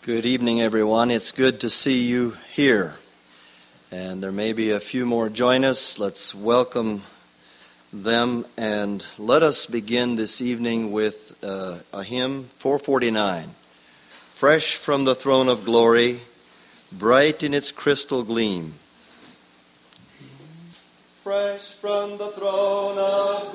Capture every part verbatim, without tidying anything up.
Good evening, everyone. It's good to see you here. And there may be a few more join us. Let's welcome them. And let us begin this evening with uh, a hymn, four forty-nine. Fresh from the throne of glory, bright in its crystal gleam. Fresh from the throne of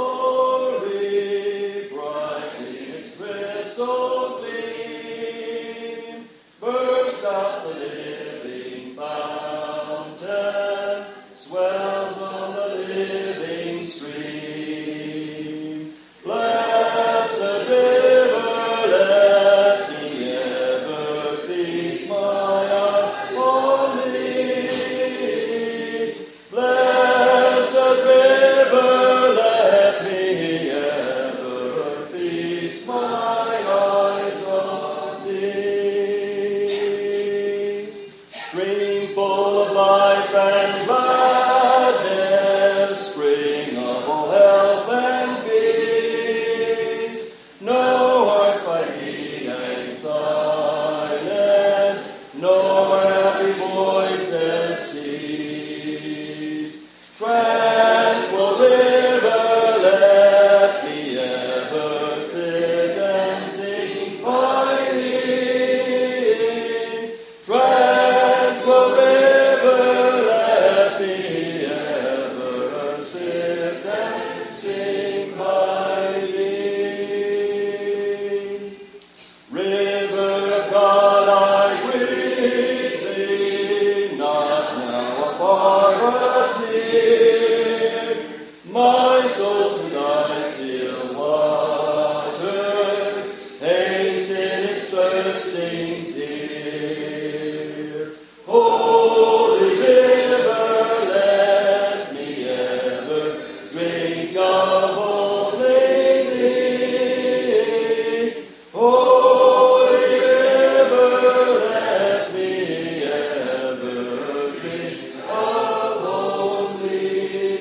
glory, bright in its crystal gleam, burst out the living fountain, swells on the living stream. Blessed river, let me ever feast my eyes on thee. Blessed river, let me ever feast my eyes on thee. Stream full of life and gladness, spring of all health and peace. No heart fighting and silent, no happy voices cease. Tranquil river, let me ever sit and sing by thee. Tranquil river, let me ever sit and sing by thee. River of God, I greet thee, not now afar but near. My soul to thy still waters, hasten its thirstings here. Holy river, let me ever drink of only thee. Holy river, let me ever drink of only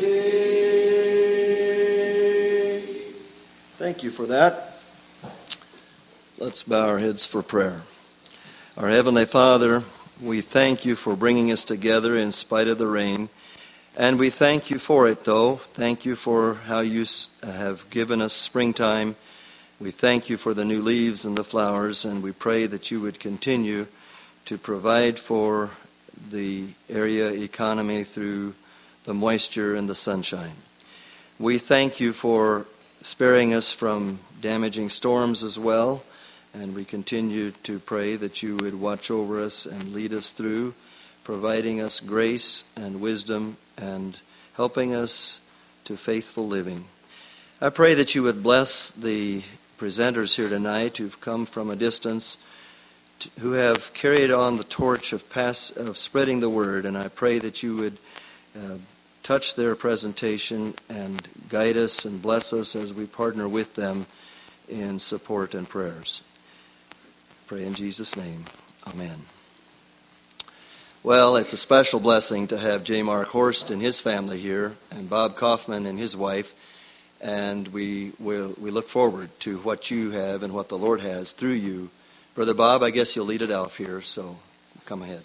thee. Thank you for that. Let's bow our heads for prayer. Our Heavenly Father, we thank you for bringing us together in spite of the rain. And we thank you for it, though. Thank you for how you s- have given us springtime. We thank you for the new leaves and the flowers, and we pray that you would continue to provide for the area economy through the moisture and the sunshine. We thank you for sparing us from damaging storms as well, and we continue to pray that you would watch over us and lead us through, providing us grace and wisdom and helping us to faithful living. I pray that you would bless the presenters here tonight who've come from a distance, t- who have carried on the torch of pass, of spreading the word, and I pray that you would uh, touch their presentation and guide us and bless us as we partner with them in support and prayers. Pray in Jesus' name. Amen. Well, it's a special blessing to have J. Mark Horst and his family here, and Bob Kaufman and his wife, and we will we look forward to what you have and what the Lord has through you. Brother Bob, I guess you'll lead it out here, so come ahead.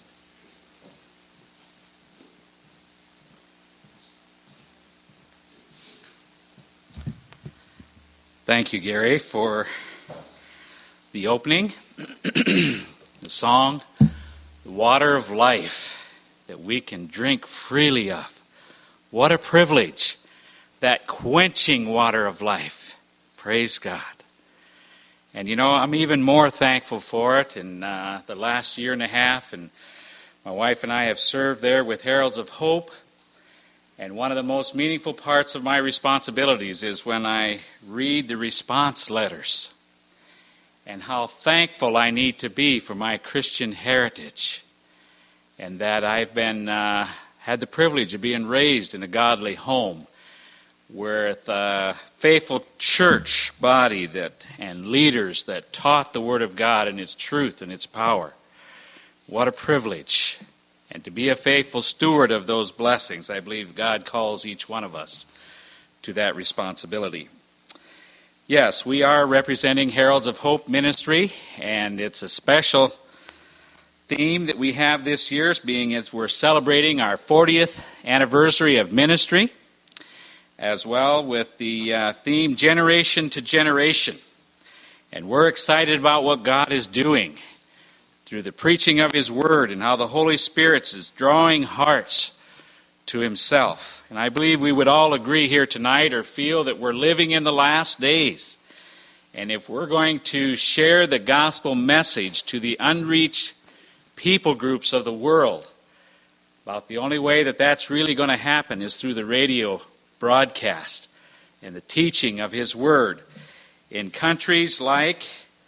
Thank you, Gary, for the opening, the song, the water of life that we can drink freely of. What a privilege, that quenching water of life. Praise God. And you know, I'm even more thankful for it. In uh, the last year and a half, and my wife and I have served there with Heralds of Hope. And one of the most meaningful parts of my responsibilities is when I read the response letters and how thankful I need to be for my Christian heritage, and that I've been uh, had the privilege of being raised in a godly home with a faithful church body that and leaders that taught the Word of God and its truth and its power. What a privilege. And to be a faithful steward of those blessings, I believe God calls each one of us to that responsibility. Yes, we are representing Heralds of Hope Ministry, and it's a special theme that we have this year, being as we're celebrating our fortieth anniversary of ministry, as well with the uh, theme Generation to Generation. And we're excited about what God is doing through the preaching of His Word and how the Holy Spirit is drawing hearts to Himself. And I believe we would all agree here tonight or feel that we're living in the last days. And if we're going to share the gospel message to the unreached people groups of the world, about the only way that that's really going to happen is through the radio broadcast and the teaching of His Word. In countries like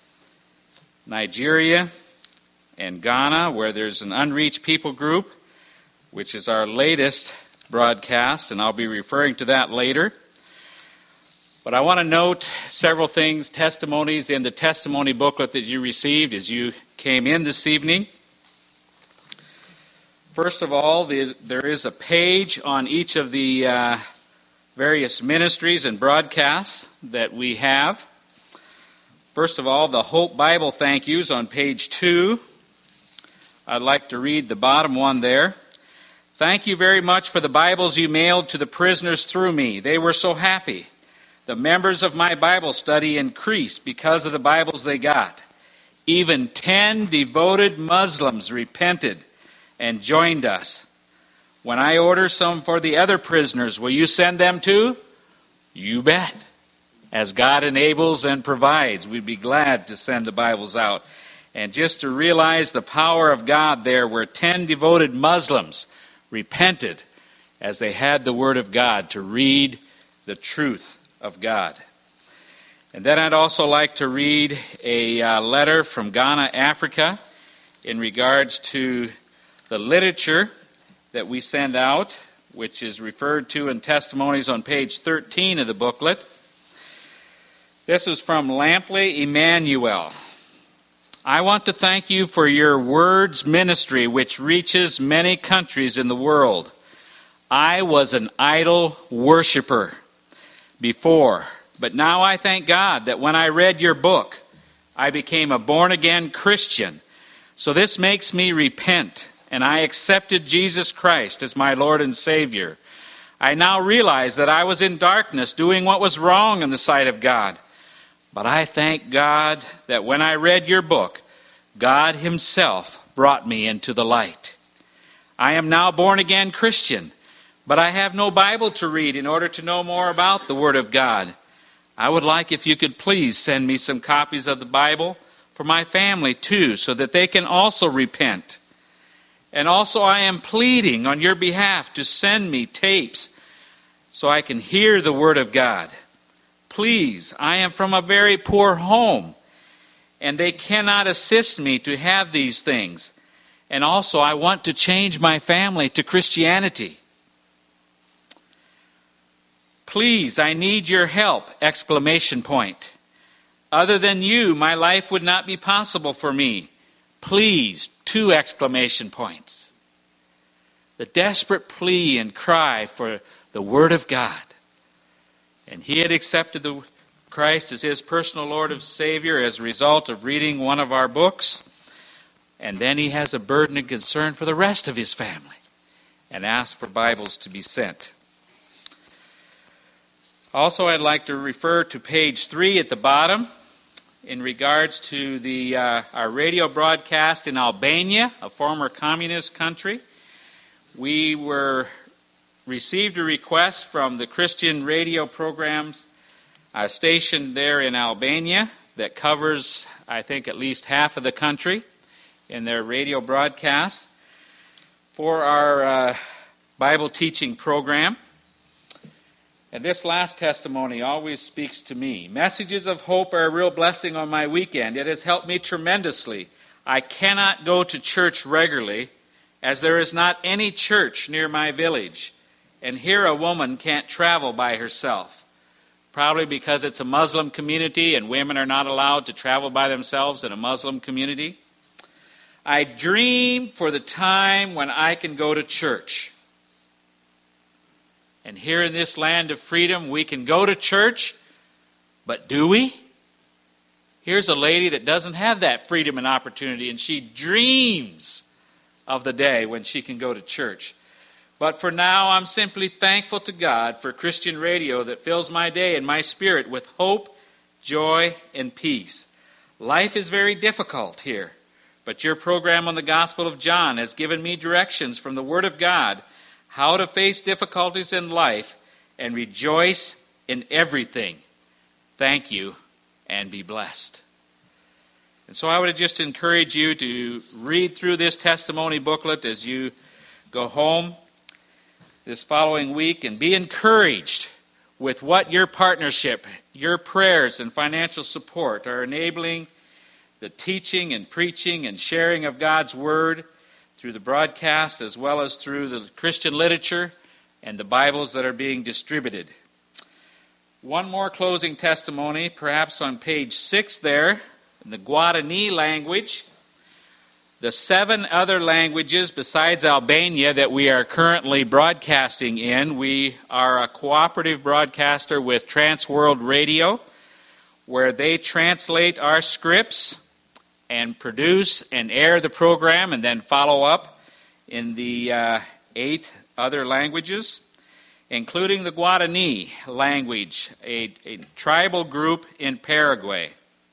Nigeria and Ghana, where there's an unreached people group, which is our latest broadcast, and I'll be referring to that later. But I want to note several things, testimonies in the testimony booklet that you received as you came in this evening. First of all, the, there is a page on each of the uh, various ministries and broadcasts that we have. First of all, the Hope Bible thank yous on page two. I'd like to read the bottom one there. Thank you very much for the Bibles you mailed to the prisoners through me. They were so happy. The members of my Bible study increased because of the Bibles they got. Even ten devoted Muslims repented and joined us. When I order some for the other prisoners, will you send them too? You bet. As God enables and provides, we'd be glad to send the Bibles out. And just to realize the power of God there, where ten devoted Muslims repented as they had the Word of God to read the truth of God. And then I'd also like to read a uh, letter from Ghana, Africa, in regards to the literature that we send out, which is referred to in testimonies on page thirteen of the booklet. This is from Lampley Emmanuel. I want to thank you for your words ministry, which reaches many countries in the world. I was an idol worshiper before, but now I thank God that when I read your book, I became a born-again Christian. So this makes me repent, and I accepted Jesus Christ as my Lord and Savior. I now realize that I was in darkness, doing what was wrong in the sight of God. But I thank God that when I read your book, God Himself brought me into the light. I am now born-again Christian, but I have no Bible to read in order to know more about the Word of God. I would like if you could please send me some copies of the Bible for my family too, so that they can also repent. And also I am pleading on your behalf to send me tapes so I can hear the Word of God. Please, I am from a very poor home, and they cannot assist me to have these things. And also, I want to change my family to Christianity. Please, I need your help! Exclamation point. Other than you, my life would not be possible for me. Please, two exclamation points. The desperate plea and cry for the Word of God. And he had accepted the Christ as his personal Lord and Savior as a result of reading one of our books. And then he has a burden and concern for the rest of his family and asks for Bibles to be sent. Also, I'd like to refer to page three at the bottom in regards to the uh, our radio broadcast in Albania, a former communist country. We were received a request from the Christian radio programs uh, stationed there in Albania that covers, I think, at least half of the country in their radio broadcasts for our uh, Bible teaching program. And this last testimony always speaks to me. Messages of hope are a real blessing on my weekend. It has helped me tremendously. I cannot go to church regularly as there is not any church near my village. And here a woman can't travel by herself, probably because it's a Muslim community and women are not allowed to travel by themselves in a Muslim community. I dream for the time when I can go to church. And here in this land of freedom, we can go to church, but do we? Here's a lady that doesn't have that freedom and opportunity, and she dreams of the day when she can go to church. But for now, I'm simply thankful to God for Christian radio that fills my day and my spirit with hope, joy, and peace. Life is very difficult here, but your program on the Gospel of John has given me directions from the Word of God how to face difficulties in life and rejoice in everything. Thank you, and be blessed. And so I would just encourage you to read through this testimony booklet as you go home this following week and be encouraged with what your partnership, your prayers, and financial support are enabling the teaching and preaching and sharing of God's Word through the broadcast as well as through the Christian literature and the Bibles that are being distributed. One more closing testimony, perhaps on page six there, in the Guarani language. The seven other languages besides Albania that we are currently broadcasting in, we are a cooperative broadcaster with Transworld Radio, where they translate our scripts and produce and air the program and then follow up in the uh, eight other languages, including the Guarani language, a, a tribal group in Paraguay.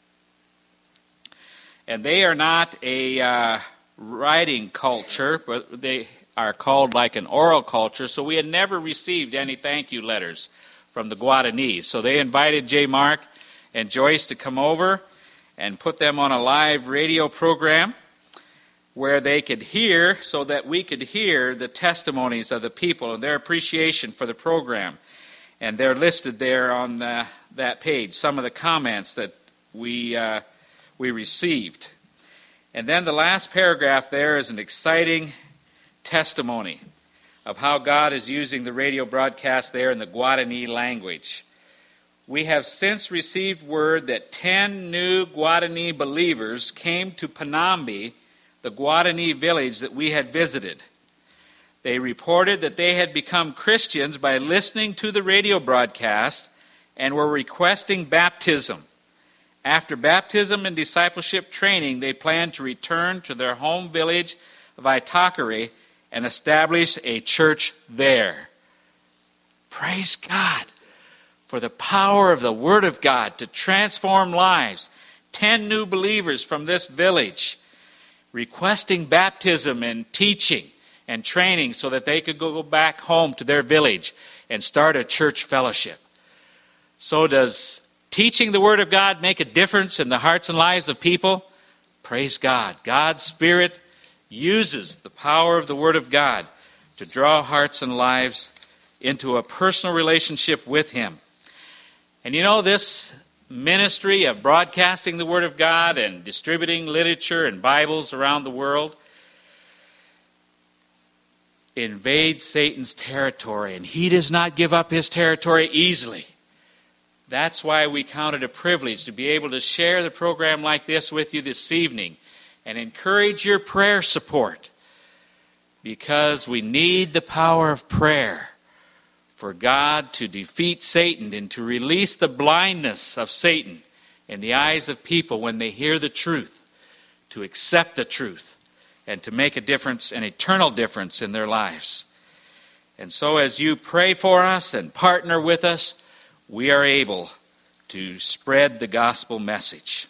And they are not a uh, writing culture, but they are called like an oral culture, so we had never received any thank you letters from the Guarani. So they invited J. Mark and Joyce to come over and put them on a live radio program where they could hear, so that we could hear the testimonies of the people and their appreciation for the program. And they're listed there on the, that page, some of the comments that we uh, we received. And then the last paragraph there is an exciting testimony of how God is using the radio broadcast there in the Guarani language. We have since received word that ten new Guarani believers came to Panambi, the Guarani village that we had visited. They reported that they had become Christians by listening to the radio broadcast and were requesting baptism. After baptism and discipleship training, they planned to return to their home village of Itakari and establish a church there. Praise God for the power of the Word of God to transform lives. Ten new believers from this village requesting baptism and teaching and training so that they could go back home to their village and start a church fellowship. So does teaching the Word of God make a difference in the hearts and lives of people? Praise God. God's Spirit uses the power of the Word of God to draw hearts and lives into a personal relationship with Him. And you know, this ministry of broadcasting the Word of God and distributing literature and Bibles around the world invades Satan's territory, and he does not give up his territory easily. That's why we count it a privilege to be able to share the program like this with you this evening and encourage your prayer support, because we need the power of prayer for God to defeat Satan and to release the blindness of Satan in the eyes of people when they hear the truth, to accept the truth, and to make a difference, an eternal difference in their lives. And so as you pray for us and partner with us, we are able to spread the gospel message.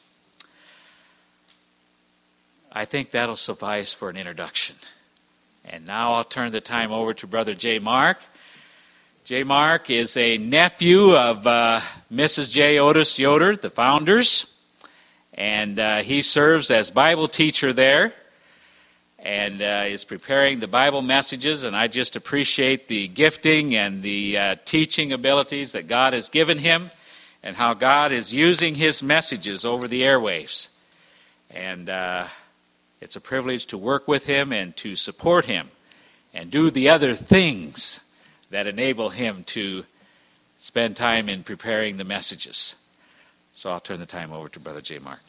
I think that'll suffice for an introduction. And now I'll turn the time over to Brother J. Mark. J. Mark is a nephew of uh, Missus J. Otis Yoder, the founders, and uh, he serves as Bible teacher there and uh, is preparing the Bible messages, and I just appreciate the gifting and the uh, teaching abilities that God has given him and how God is using his messages over the airwaves. And uh, it's a privilege to work with him and to support him and do the other things that enable him to spend time in preparing the messages. So I'll turn the time over to Brother J. Mark.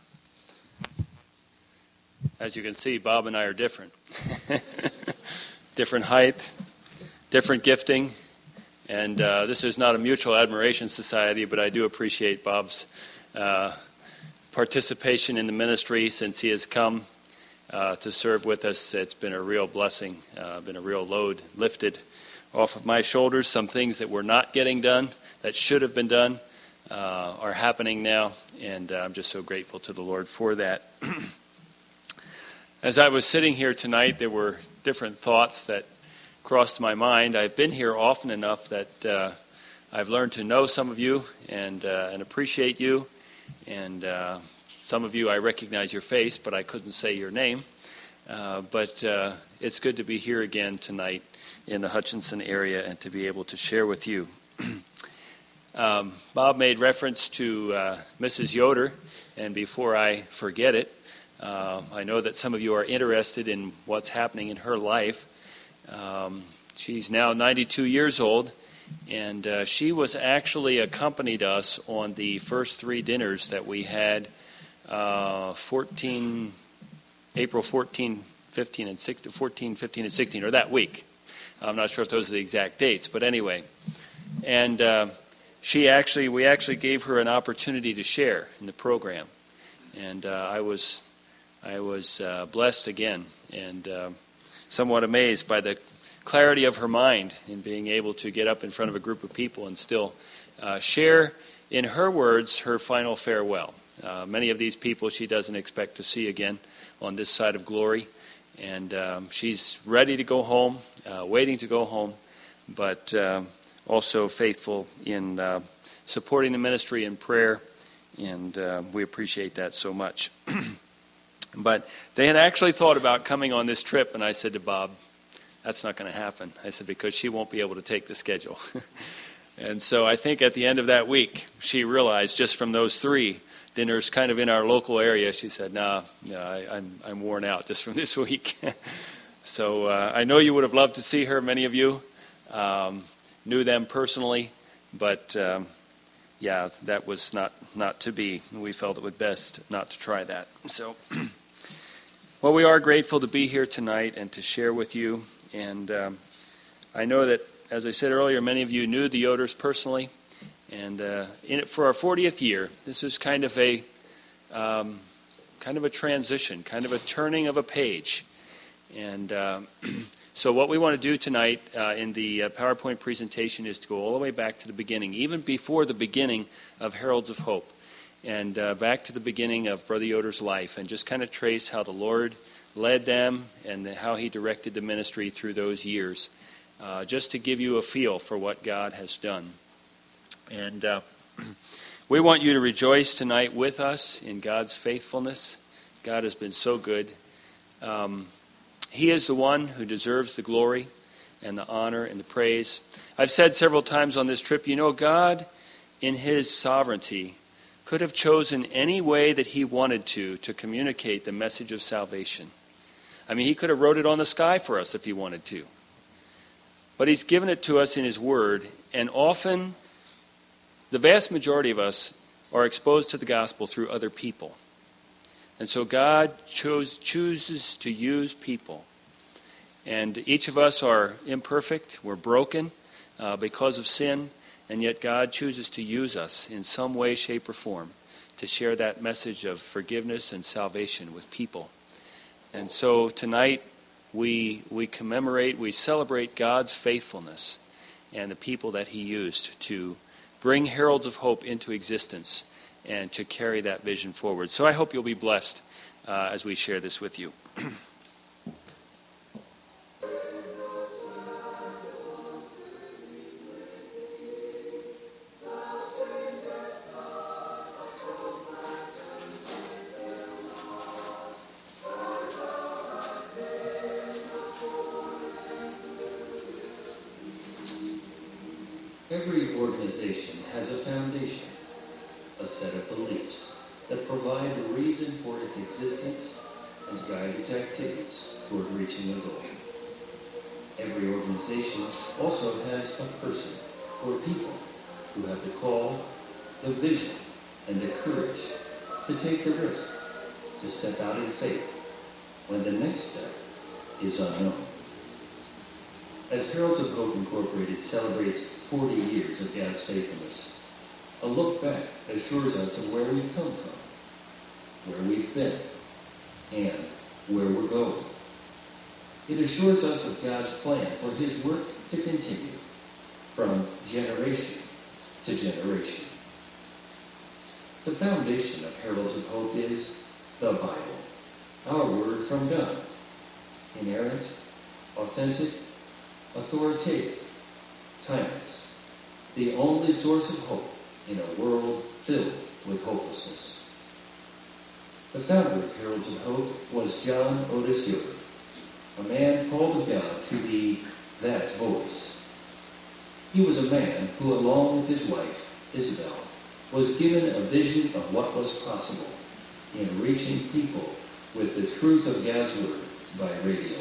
As you can see, Bob and I are different. different height, different gifting, and uh, this is not a mutual admiration society, but I do appreciate Bob's uh, participation in the ministry since he has come uh, to serve with us. It's been a real blessing, uh, been a real load lifted off of my shoulders. Some things that were not getting done, that should have been done, uh, are happening now, and uh, I'm just so grateful to the Lord for that. As I was sitting here tonight, there were different thoughts that crossed my mind. I've been here often enough that uh, I've learned to know some of you and uh, and appreciate you, and uh, some of you I recognize your face, but I couldn't say your name. Uh, but uh, it's good to be here again tonight in the Hutchinson area and to be able to share with you. um, Bob made reference to uh, Missus Yoder, and before I forget it, uh, I know that some of you are interested in what's happening in her life. Um, she's now ninety-two years old, and uh, she was actually accompanied us on the first three dinners that we had uh, fourteen, April fourteen, fifteen, and sixteen, fourteen, fifteen, and sixteen, or that week. I'm not sure if those are the exact dates, but anyway. And uh, she actually, we actually gave her an opportunity to share in the program, and uh, I was, I was uh, blessed again, and uh, somewhat amazed by the clarity of her mind in being able to get up in front of a group of people and still uh, share, in her words, her final farewell. Uh, many of these people she doesn't expect to see again on this side of glory, and um, she's ready to go home, uh, waiting to go home, but uh, also faithful in uh, supporting the ministry in prayer, and uh, we appreciate that so much. But they had actually thought about coming on this trip, and I said to Bob, that's not going to happen. I said, because she won't be able to take the schedule. And so I think at the end of that week, she realized just from those three dinners kind of in our local area, she said, nah, nah I, I'm, I'm worn out just from this week. So uh, I know you would have loved to see her, many of you um, knew them personally, but um, yeah, that was not, not to be. We felt it would best not to try that. So... Well, we are grateful to be here tonight and to share with you. And um, I know that, as I said earlier, many of you knew the Yoders personally. And uh, in it for our fortieth year, this is kind of a um, kind of a transition, kind of a turning of a page. And uh, so what we want to do tonight uh, in the uh, PowerPoint presentation is to go all the way back to the beginning, even before the beginning of Heralds of Hope. And uh, back to the beginning of Brother Yoder's life, and just kind of trace how the Lord led them and the, how he directed the ministry through those years, uh, just to give you a feel for what God has done. And uh, we want you to rejoice tonight with us in God's faithfulness. God has been so good. Um, he is the one who deserves the glory and the honor and the praise. I've said several times on this trip, you know, God, in his sovereignty, could have chosen any way that he wanted to to communicate the message of salvation. I mean, he could have wrote it on the sky for us if he wanted to. But he's given it to us in his word, and often the vast majority of us are exposed to the gospel through other people. And so God chose, chooses to use people. And each of us are imperfect, we're broken uh, because of sin. And yet God chooses to use us in some way, shape, or form to share that message of forgiveness and salvation with people. And so tonight we we commemorate, we celebrate God's faithfulness and the people that he used to bring Heralds of Hope into existence and to carry that vision forward. So I hope you'll be blessed uh, as we share this with you. Every organization has a foundation, a set of beliefs that provide the reason for its existence and guide its activities toward reaching a goal. Every organization also has a person or people who have the call, the vision, and the courage to take the risk, to step out in faith when the next step is unknown. As Heralds of Hope Incorporated celebrates forty years of God's faithfulness, a look back assures us of where we've come from, where we've been, and where we're going. It assures us of God's plan for his work to continue from generation to generation. The foundation of Heralds of Hope is the Bible, our word from God, inerrant, authentic, authoritative, timeless, the only source of hope in a world filled with hopelessness. The founder of Heralds of Hope was John Otis Yoder, a man called of God to be that voice. He was a man who, along with his wife, Isabel, was given a vision of what was possible in reaching people with the truth of God's Word by radio.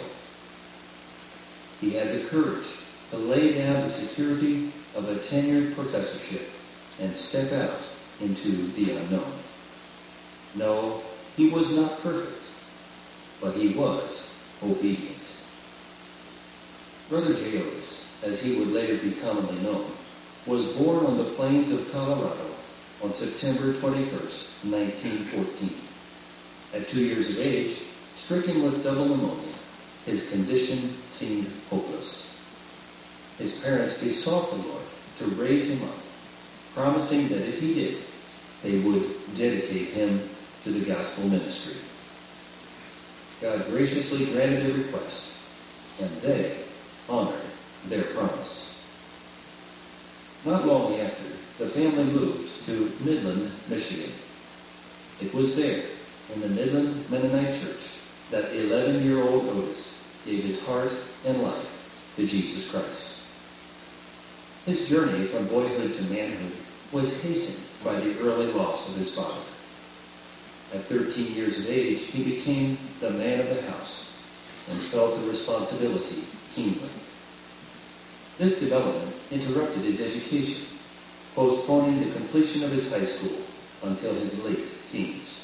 He had the courage to lay down the security of a tenured professorship and step out into the unknown. No, he was not perfect, but he was obedient. Brother J. Otis, as he would later be commonly known, was born on the plains of Colorado on September twenty-first, nineteen fourteen. At two years of age, stricken with double pneumonia, his condition seemed hopeless. His parents besought the Lord to raise him up, promising that if he did, they would dedicate him to the gospel ministry. God graciously granted their request, and they honored their promise. Not long after, the family moved to Midland, Michigan. It was there, in the Midland Mennonite Church, that eleven-year-old Otis gave his heart and life to Jesus Christ. His journey from boyhood to manhood was hastened by the early loss of his father. At thirteen years of age, he became the man of the house and felt the responsibility keenly. This development interrupted his education, postponing the completion of his high school until his late teens.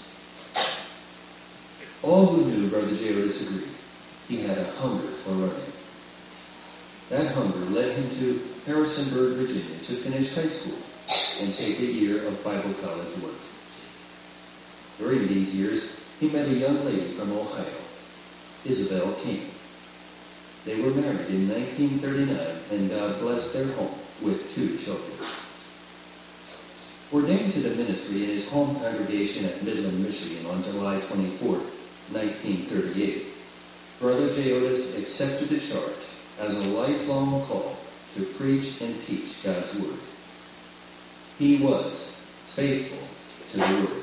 All who knew Brother J. Otis agreed he had a hunger for learning. That hunger led him to Harrisonburg, Virginia, to finish high school and take a year of Bible college work. During these years, he met a young lady from Ohio, Isabel King. They were married in nineteen thirty-nine, and God blessed their home with two children. Ordained to the ministry in his home congregation at Midland, Michigan on July twenty-fourth, nineteen thirty-eight, Brother J. Otis accepted the charge as a lifelong call to preach and teach God's Word. He was faithful to the Word.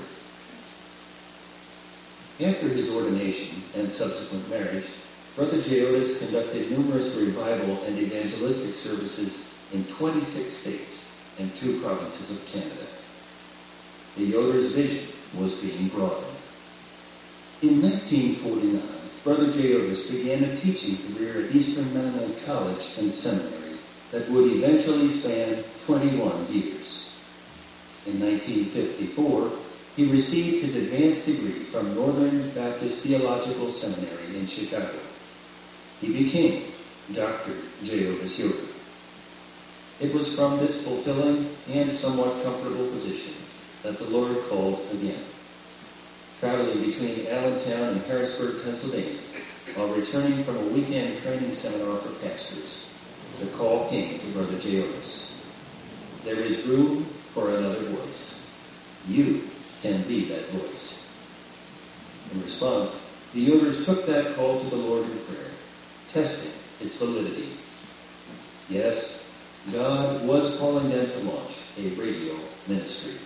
After his ordination and subsequent marriage, Brother J. Otis conducted numerous revival and evangelistic services in twenty-six states and two provinces of Canada. The Yoder's vision was being broadened. In nineteen forty-nine, Brother J. Otis began a teaching career at Eastern Mennonite College and Seminary that would eventually span twenty-one years. In nineteen fifty-four, he received his advanced degree from Northern Baptist Theological Seminary in Chicago. He became Doctor J. Otis Yoder. It was from this fulfilling and somewhat comfortable position that the Lord called again. Traveling between Allentown and Harrisburg, Pennsylvania, while returning from a weekend training seminar for pastors, the call came to Brother J. Otis. There is room for another voice. You can be that voice. In response, the Yoders took that call to the Lord in prayer, testing its validity. Yes, God was calling them to launch a radio ministry.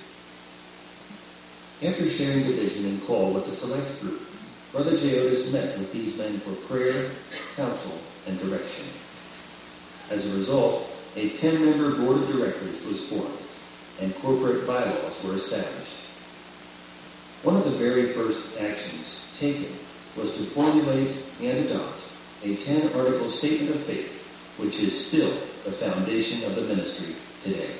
After sharing the vision and call with the select group, Brother J. Otis met with these men for prayer, counsel, and direction. As a result, a ten-member board of directors was formed, and corporate bylaws were established. One of the very first actions taken was to formulate and adopt a ten-article statement of faith, which is still the foundation of the ministry today.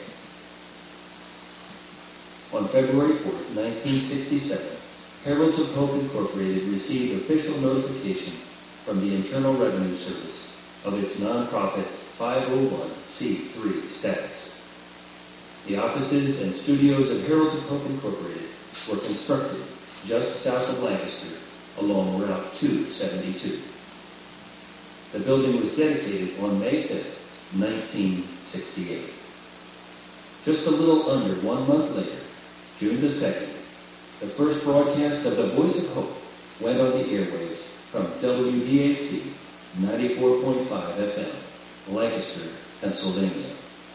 On February fourth, nineteen sixty-seven, Heralds of Hope Incorporated received official notification from the Internal Revenue Service of its nonprofit five oh one c three status. The offices and studios of Heralds of Hope Incorporated were constructed just south of Lancaster along Route two seventy-two. The building was dedicated on May fifth, nineteen sixty-eight. Just a little under one month later, June the second, the first broadcast of the Voice of Hope went on the airwaves from W D A C ninety-four point five F M, Lancaster, Pennsylvania.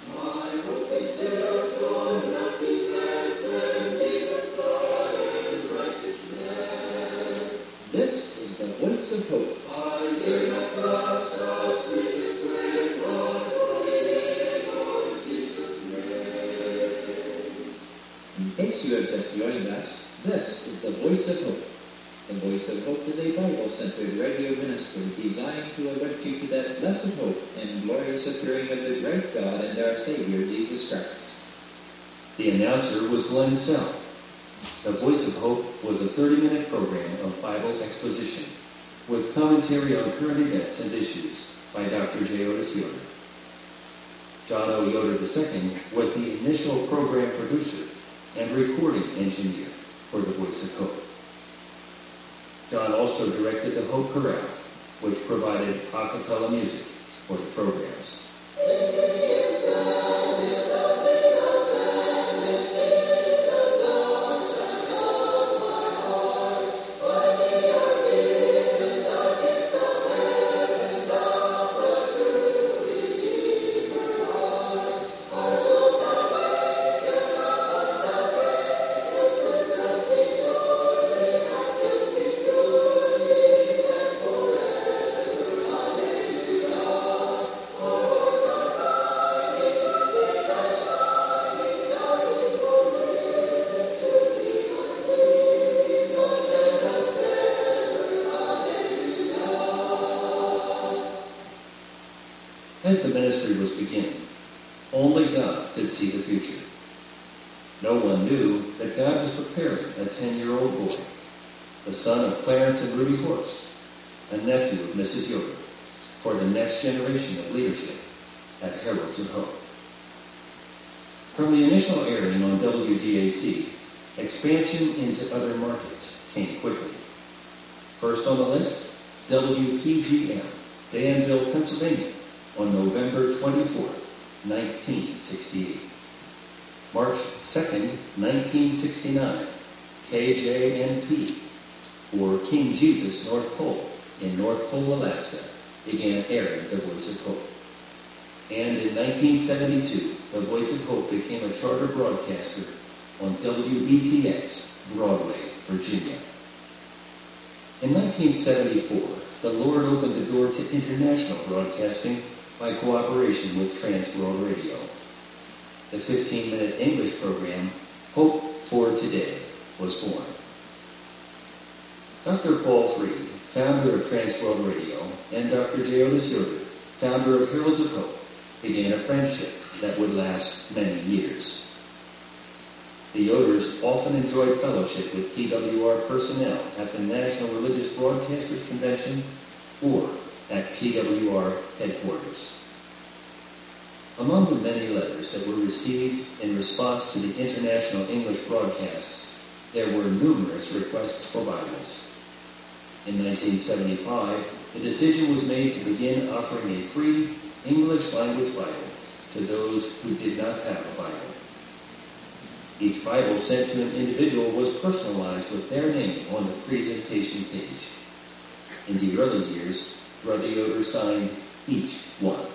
This is the Voice of Hope. In case you have just joined us, this is the Voice of Hope. The Voice of Hope is a Bible-centered radio ministry designed to alert you to that blessed hope and glorious appearing of the great God and our Savior, Jesus Christ. The announcer was Glenn Sell. The Voice of Hope was a thirty-minute program of Bible exposition with commentary on current events and issues by Doctor J. Otis Yoder. John O. Yoder the second was the initial program producer and recording engineer for the Voice of Hope. John also directed the Hope Chorale, which provided a cappella music for the programs. As the ministry was beginning, only God could see the future. No one knew that God was preparing a ten-year-old boy, the son of Clarence and Ruby Horst, a nephew of Missus Yoder, for the next generation of leadership at Heralds of Hope. From the initial airing on W D A C, expansion into other markets came quickly. First on the list, W P G M, Danville, Pennsylvania, on November twenty-fourth, nineteen sixty-eight. March second, nineteen sixty-nine, K J N P, or King Jesus North Pole in North Pole, Alaska, began airing the Voice of Hope. And in nineteen seventy-two, the Voice of Hope became a charter broadcaster on W B T X, Broadway, Virginia. In nineteen seventy-four, the Lord opened the door to international broadcasting by cooperation with Transworld Radio. The fifteen-minute English program, Hope for Today, was born. Doctor Paul Freed, founder of Transworld Radio, and Doctor J. Otis Yoder, founder of Heralds of Hope, began a friendship that would last many years. The Yoders often enjoyed fellowship with T W R personnel at the National Religious Broadcasters Convention or at T W R headquarters. Among the many letters that were received in response to the international English broadcasts, there were numerous requests for Bibles. In nineteen seventy-five, the decision was made to begin offering a free English language Bible to those who did not have a Bible. Each Bible sent to an individual was personalized with their name on the presentation page. In the early years, Brother Yoder signed each one.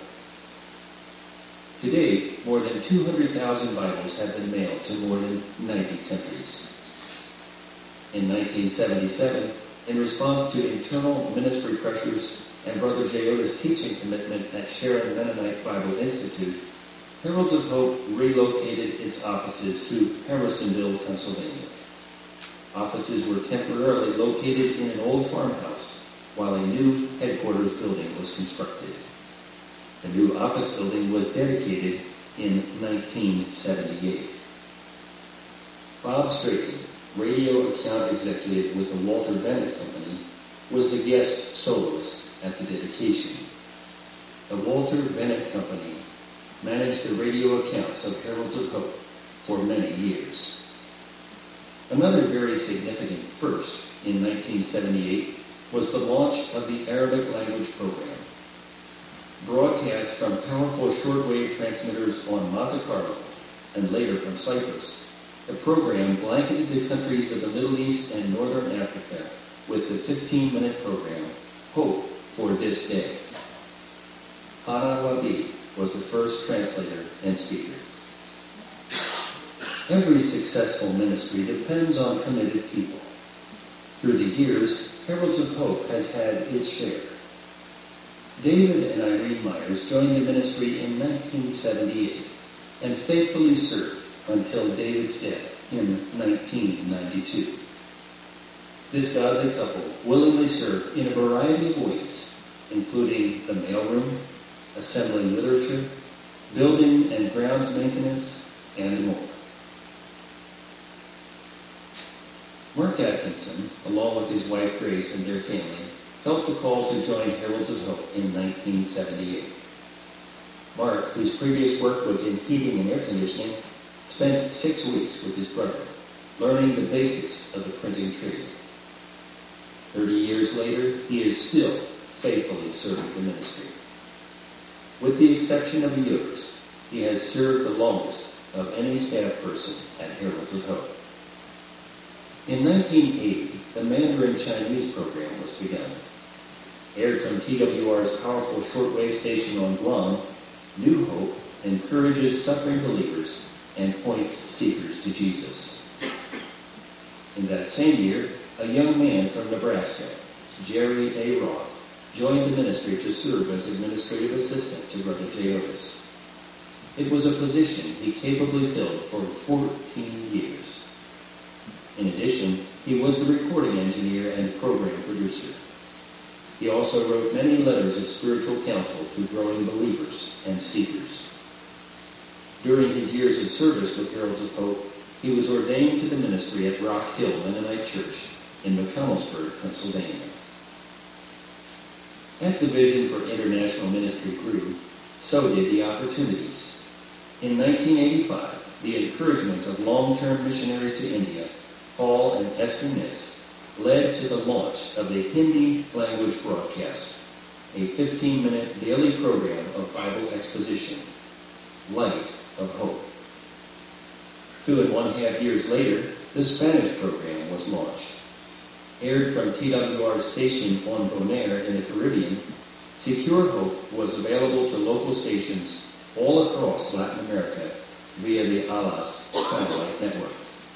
To date, more than two hundred thousand Bibles have been mailed to more than ninety countries. In nineteen seventy-seven, in response to internal ministry pressures and Brother J. Otis' teaching commitment at Sharon Mennonite Bible Institute, Heralds of Hope relocated its offices to Harrisonville, Pennsylvania. Offices were temporarily located in an old farmhouse while a new headquarters building was constructed. The new office building was dedicated in nineteen seventy-eight. Bob Strachan, radio account executive with the Walter Bennett Company, was the guest soloist at the dedication. the Walter Bennett Company managed the radio accounts of Heralds of Hope for many years. Another very significant first in nineteen seventy-eight was the launch of the Arabic language program. Broadcast from powerful shortwave transmitters on Monte Carlo and later from Cyprus, the program blanketed the countries of the Middle East and Northern Africa with the fifteen-minute program, Hope for This Day. Hana Wabi was the first translator and speaker. Every successful ministry depends on committed people. Through the years, Heralds of Hope has had its share. David and Irene Myers joined the ministry in nineteen seventy-eight and faithfully served until David's death in nineteen ninety-two. This godly couple willingly served in a variety of ways, including the mailroom, assembling literature, building and grounds maintenance, and more. Mark Atkinson, along with his wife Grace and their family, felt the call to join Heralds of Hope in nineteen seventy-eight. Mark, whose previous work was in heating and air conditioning, spent six weeks with his brother, learning the basics of the printing trade. Thirty years later, he is still faithfully serving the ministry. With the exception of years, he has served the longest of any staff person at Heralds of Hope. In nineteen eighty, the Mandarin Chinese program was begun. Aired from T W R's powerful shortwave station on Guam, New Hope encourages suffering believers and points seekers to Jesus. In that same year, a young man from Nebraska, Jerry A. Roth, joined the ministry to serve as administrative assistant to Brother J. Otis. It was a position he capably filled for fourteen years. In addition, he was the recording engineer and program producer. He also wrote many letters of spiritual counsel to growing believers and seekers. During his years of service with Heralds of Hope, he was ordained to the ministry at Rock Hill Mennonite Church in McConnellsburg, Pennsylvania. As the vision for international ministry grew, so did the opportunities. In nineteen eighty-five, the encouragement of long-term missionaries to India, Paul and Esther Niss, led to the launch of the Hindi language broadcast, a fifteen-minute daily program of Bible exposition, Light of Hope. Two and one half years later, the Spanish program was launched. Aired from T W R's station on Bonaire in the Caribbean, Secure Hope was available to local stations all across Latin America via the Alas satellite network.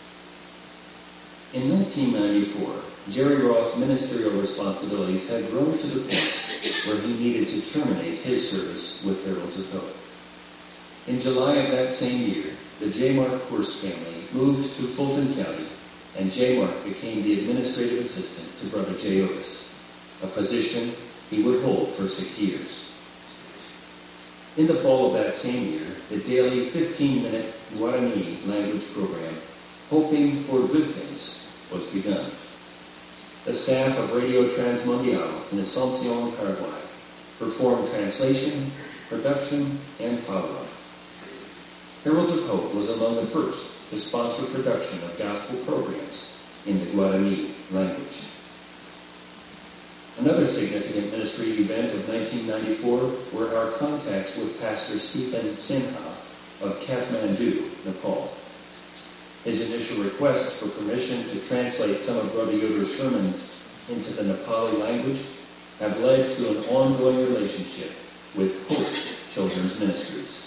In nineteen ninety-four, Jerry Roth's ministerial responsibilities had grown to the point where he needed to terminate his service with Heralds of Hope. In July of that same year, the J. Mark Horst family moved to Fulton County, and J. Mark became the administrative assistant to Brother J. Otis, a position he would hold for six years. In the fall of that same year, the daily fifteen-minute Guarani language program, Hoping for Good Things, was begun. The staff of Radio Transmundial in Asunción, Paraguay, performed translation, production, and follow-up. Heralds of Hope was among the first to sponsor production of gospel programs in the Guarani language. Another significant ministry event of nineteen ninety-four were our contacts with Pastor Stephen Sinha of Kathmandu, Nepal. His initial requests for permission to translate some of Brother Yoder's sermons into the Nepali language have led to an ongoing relationship with Hope Children's Ministries.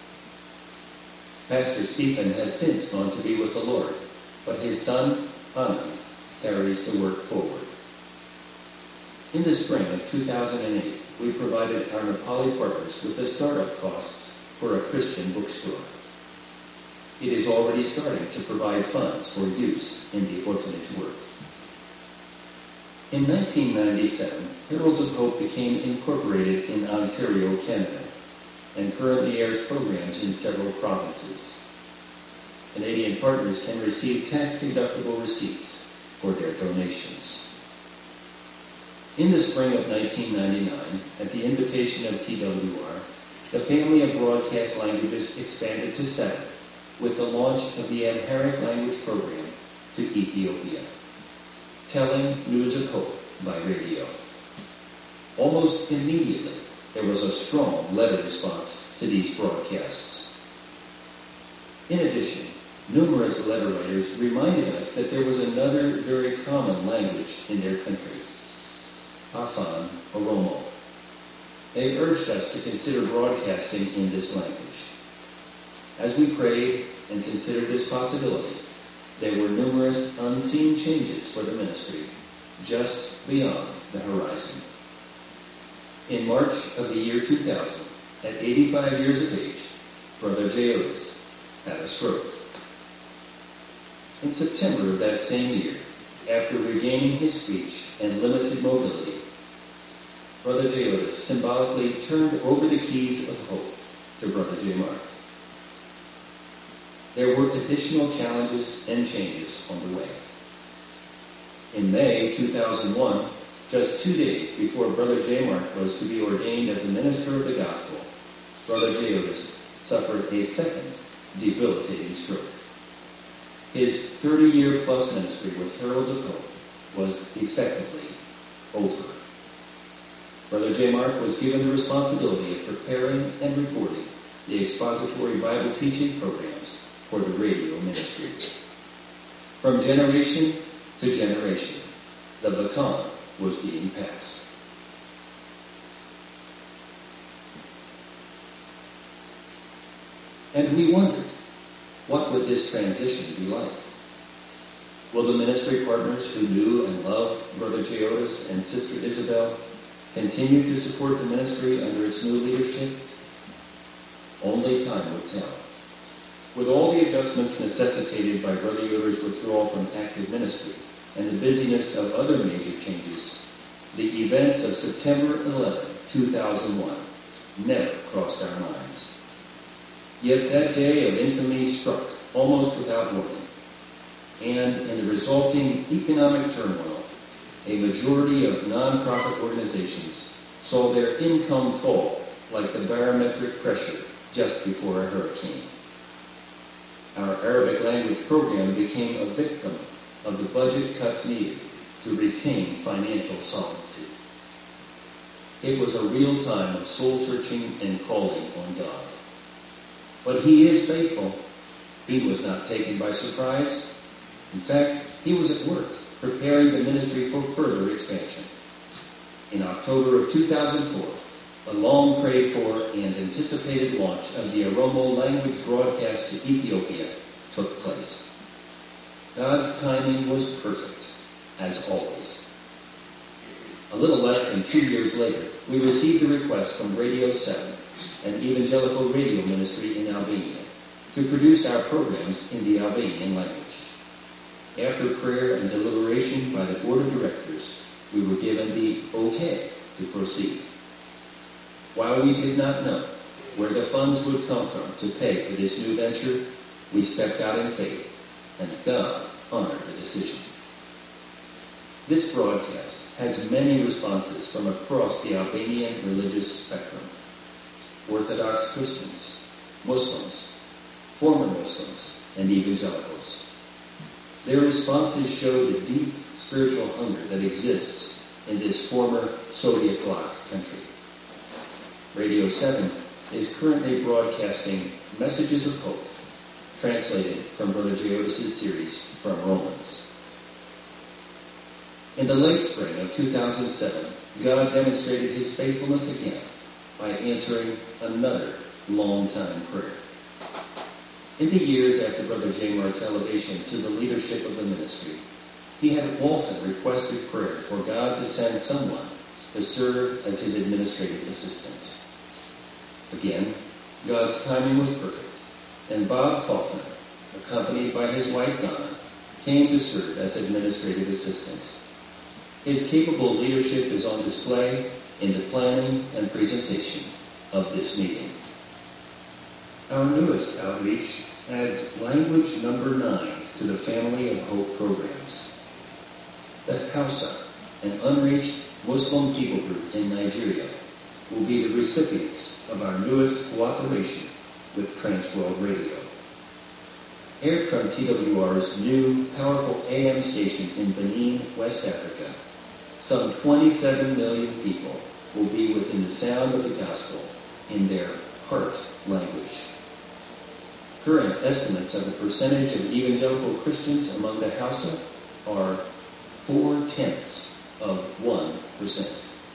Pastor Stephen has since gone to be with the Lord, but his son, Anand, carries the work forward. In the spring of two thousand eight, we provided our Nepali partners with the startup costs for a Christian bookstore. It is already starting to provide funds for use in the orphanage work. In nineteen ninety-seven, Heralds of Hope became incorporated in Ontario, Canada, and currently airs programs in several provinces. Canadian partners can receive tax-deductible receipts for their donations. In the spring of nineteen ninety-nine, at the invitation of T W R, the family of broadcast languages expanded to seven, with the launch of the Amharic language program to Ethiopia, telling news of hope by radio. Almost immediately, there was a strong letter response to these broadcasts. In addition, numerous letter writers reminded us that there was another very common language in their country, Afan Oromo. They urged us to consider broadcasting in this language. As we prayed and considered this possibility, there were numerous unseen changes for the ministry just beyond the horizon. In March of the year two thousand, at eighty-five years of age, Brother J. Otis had a stroke. In September of that same year, after regaining his speech and limited mobility, Brother J. Otis symbolically turned over the keys of hope to Brother J. Mark. There were additional challenges and changes on the way. In May two thousand one, just two days before Brother J. Mark was to be ordained as a minister of the gospel, Brother J. Otis suffered a second debilitating stroke. His thirty-year-plus ministry with Heralds of Hope was effectively over. Brother J. Mark was given the responsibility of preparing and reporting the expository Bible teaching programs for the radio ministry. From generation to generation, the baton was being passed. And we wondered, what would this transition be like? Will the ministry partners who knew and loved Brother J. Otis and Sister Isabel continue to support the ministry under its new leadership? Only time would tell. With all the adjustments necessitated by Brother Yoder's withdrawal from active ministry and the busyness of other major changes, the events of September eleventh, two thousand one never crossed our minds. Yet that day of infamy struck almost without warning, and in the resulting economic turmoil, a majority of nonprofit organizations saw their income fall like the barometric pressure just before a hurricane. Our Arabic language program became a victim of the budget cuts needed to retain financial solvency. It was a real time of soul-searching and calling on God. But He is faithful. He was not taken by surprise. In fact, He was at work preparing the ministry for further expansion. In October of two thousand four, the long-prayed for and anticipated launch of the Oromo language broadcast to Ethiopia took place. God's timing was perfect, as always. A little less than two years later, we received a request from Radio seven, an evangelical radio ministry in Albania, to produce our programs in the Albanian language. After prayer and deliberation by the board of directors, we were given the okay to proceed. While we did not know where the funds would come from to pay for this new venture, we stepped out in faith, and God honored the decision. This broadcast has many responses from across the Albanian religious spectrum. Orthodox Christians, Muslims, former Muslims, and evangelicals. Their responses show the deep spiritual hunger that exists in this former Soviet bloc country. Radio seven is currently broadcasting Messages of Hope, translated from Brother J. Otis' series from Romans. In the late spring of two thousand seven, God demonstrated His faithfulness again by answering another long-time prayer. In the years after Brother J. Mark's elevation to the leadership of the ministry, he had often requested prayer for God to send someone to serve as his administrative assistant. Again, God's timing was perfect, and Bob Kaufman, accompanied by his wife Donna, came to serve as administrative assistant. His capable leadership is on display in the planning and presentation of this meeting. Our newest outreach adds language number nine to the Family of Hope programs. The Hausa, an unreached Muslim people group in Nigeria, will be the recipients of our newest cooperation with Transworld Radio. Aired from T W R's new powerful A M station in Benin, West Africa, some twenty-seven million people will be within the sound of the gospel in their heart language. Current estimates of the percentage of evangelical Christians among the Hausa are four-tenths of one percent.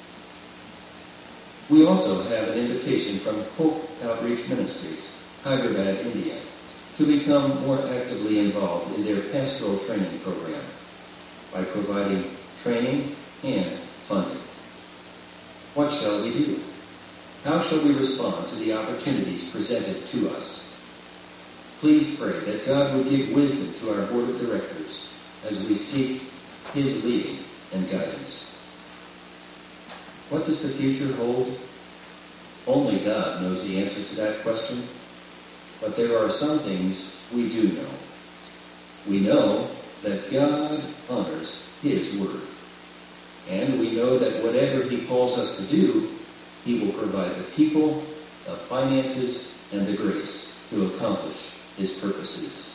We also have an invitation from Hope Outreach Ministries, Hyderabad, India, to become more actively involved in their pastoral training program by providing training and funding. What shall we do? How shall we respond to the opportunities presented to us? Please pray that God would give wisdom to our board of directors as we seek His leading and guidance. What does the future hold? Only God knows the answer to that question. But there are some things we do know. We know that God honors His word. And we know that whatever He calls us to do, He will provide the people, the finances, and the grace to accomplish His purposes.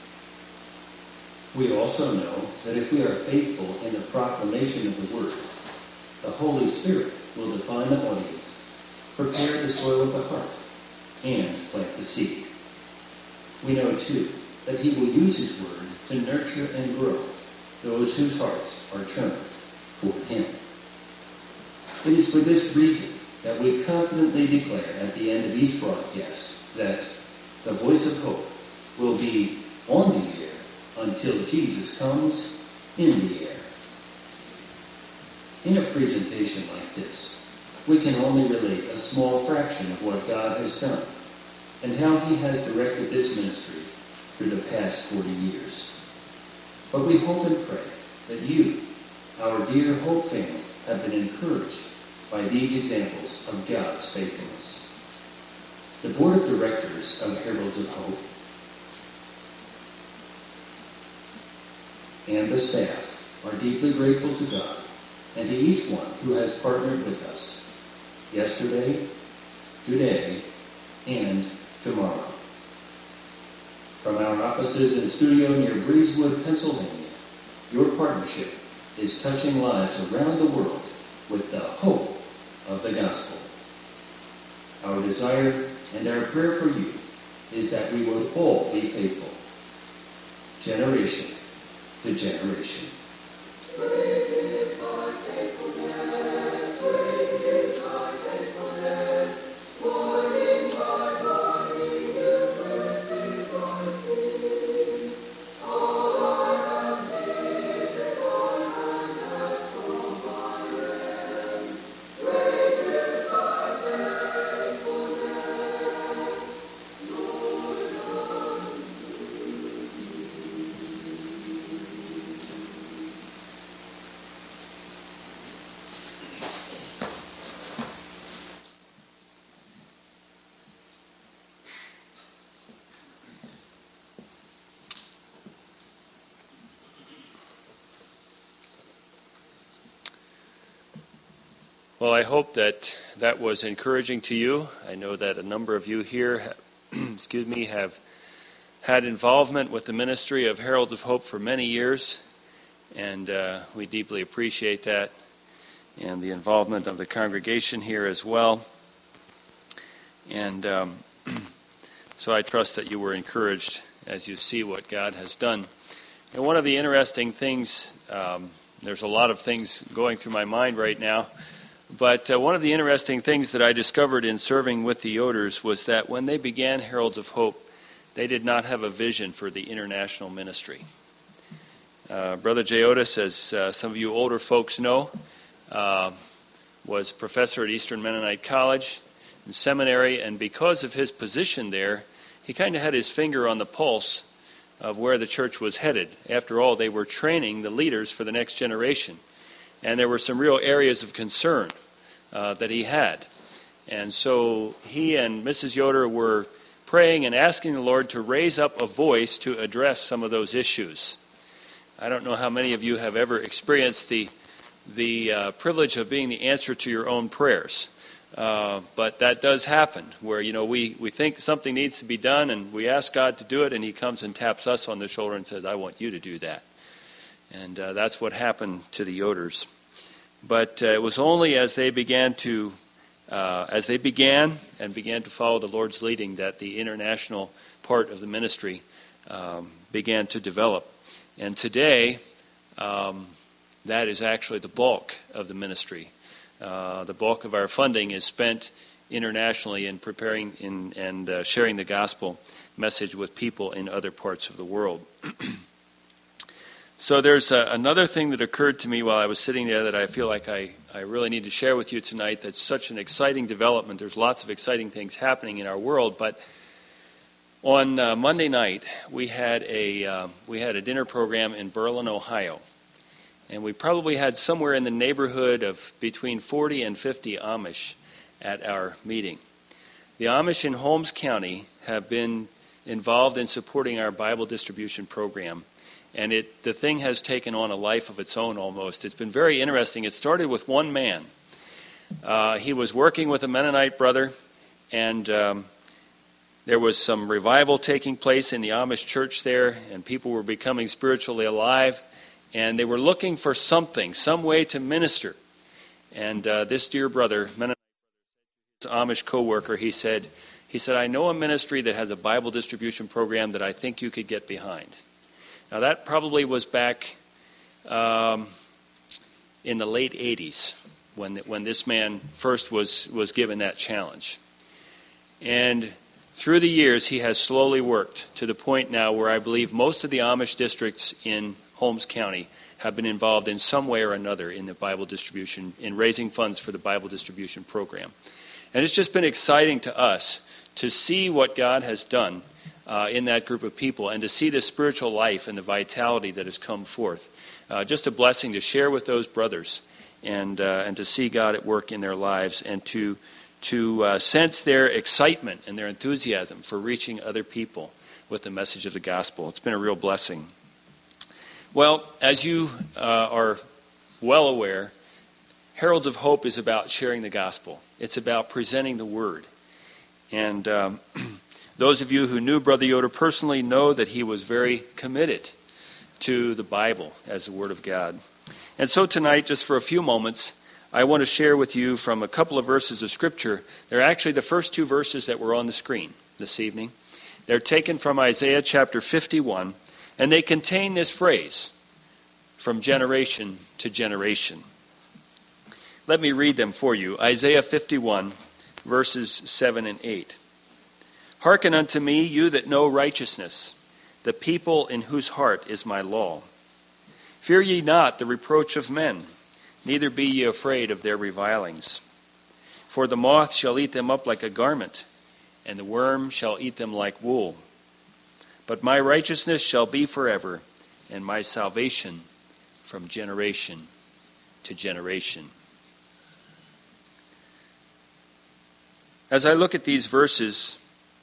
We also know that if we are faithful in the proclamation of the word, the Holy Spirit will define the audience, prepare the soil of the heart, and plant the seed. We know, too, that He will use His word to nurture and grow those whose hearts are turned toward Him. It is for this reason that we confidently declare at the end of each broadcast that the voice of hope will be on the air until Jesus comes in the air. In a presentation like this, we can only relate a small fraction of what God has done and how He has directed this ministry through the past forty years. But we hope and pray that you, our dear Hope family, have been encouraged by these examples of God's faithfulness. The board of directors of Heralds of Hope and the staff are deeply grateful to God and to each one who has partnered with us yesterday, today, and tomorrow. From our offices in a studio near Breezewood, Pennsylvania, your partnership is touching lives around the world with the hope of the gospel. Our desire and our prayer for you is that we will all be faithful, generation to generation. Well, I hope that that was encouraging to you. I know that a number of you here, have, excuse me, have had involvement with the ministry of Heralds of Hope for many years, and uh, we deeply appreciate that, and the involvement of the congregation here as well. And um, so I trust that you were encouraged as you see what God has done. And one of the interesting things, um, there's a lot of things going through my mind right now, but uh, one of the interesting things that I discovered in serving with the Yoders was that when they began Heralds of Hope, they did not have a vision for the international ministry. Uh, Brother J. Otis, as uh, some of you older folks know, uh, was professor at Eastern Mennonite College and seminary, and because of his position there, he kind of had his finger on the pulse of where the church was headed. After all, they were training the leaders for the next generation, and there were some real areas of concern uh, that he had. And so he and Missus Yoder were praying and asking the Lord to raise up a voice to address some of those issues. I don't know how many of you have ever experienced the the uh, privilege of being the answer to your own prayers. Uh, but that does happen, where, you know, we, we think something needs to be done, and we ask God to do it, and he comes and taps us on the shoulder and says, I want you to do that. And uh, that's what happened to the Yoders. But uh, it was only as they began to, uh, as they began and began to follow the Lord's leading that the international part of the ministry um, began to develop. And today, um, that is actually the bulk of the ministry. Uh, the bulk of our funding is spent internationally in preparing in, and uh, sharing the gospel message with people in other parts of the world. So there's uh, another thing that occurred to me while I was sitting there that I feel like I, I really need to share with you tonight. That's such an exciting development. There's lots of exciting things happening in our world. But on uh, Monday night, we had a uh, we had a dinner program in Berlin, Ohio. And we probably had somewhere in the neighborhood of between forty and fifty Amish at our meeting. The Amish in Holmes County have been involved in supporting our Bible distribution program. And it the thing has taken on a life of its own almost. It's been very interesting. It started with one man. Uh, he was working with a Mennonite brother, and um, there was some revival taking place in the Amish church there, and people were becoming spiritually alive. And they were looking for something, some way to minister. And uh, this dear brother, Mennonite, his Amish co-worker, he said, he said, I know a ministry that has a Bible distribution program that I think you could get behind. Now that probably was back um, in the late eighties when when this man first was, was given that challenge. And through the years, he has slowly worked to the point now where I believe most of the Amish districts in Holmes County have been involved in some way or another in the Bible distribution, in raising funds for the Bible distribution program. And it's just been exciting to us to see what God has done uh, in that group of people, and to see the spiritual life and the vitality that has come forth. Uh, just a blessing to share with those brothers, and uh, and to see God at work in their lives, and to to uh, sense their excitement and their enthusiasm for reaching other people with the message of the gospel. It's been a real blessing. Well, as you uh, are well aware, Heralds of Hope is about sharing the gospel. It's about presenting the word. And um, those of you who knew Brother Yoder personally know that he was very committed to the Bible as the Word of God. And so tonight, just for a few moments, I want to share with you from a couple of verses of Scripture. They're actually the first two verses that were on the screen this evening. They're taken from Isaiah chapter fifty-one. And they contain this phrase, from generation to generation. Let me read them for you. Isaiah fifty-one, verses seven and eight. Hearken unto me, you that know righteousness, the people in whose heart is my law. Fear ye not the reproach of men, neither be ye afraid of their revilings. For the moth shall eat them up like a garment, and the worm shall eat them like wool. But my righteousness shall be forever, and my salvation from generation to generation. As I look at these verses,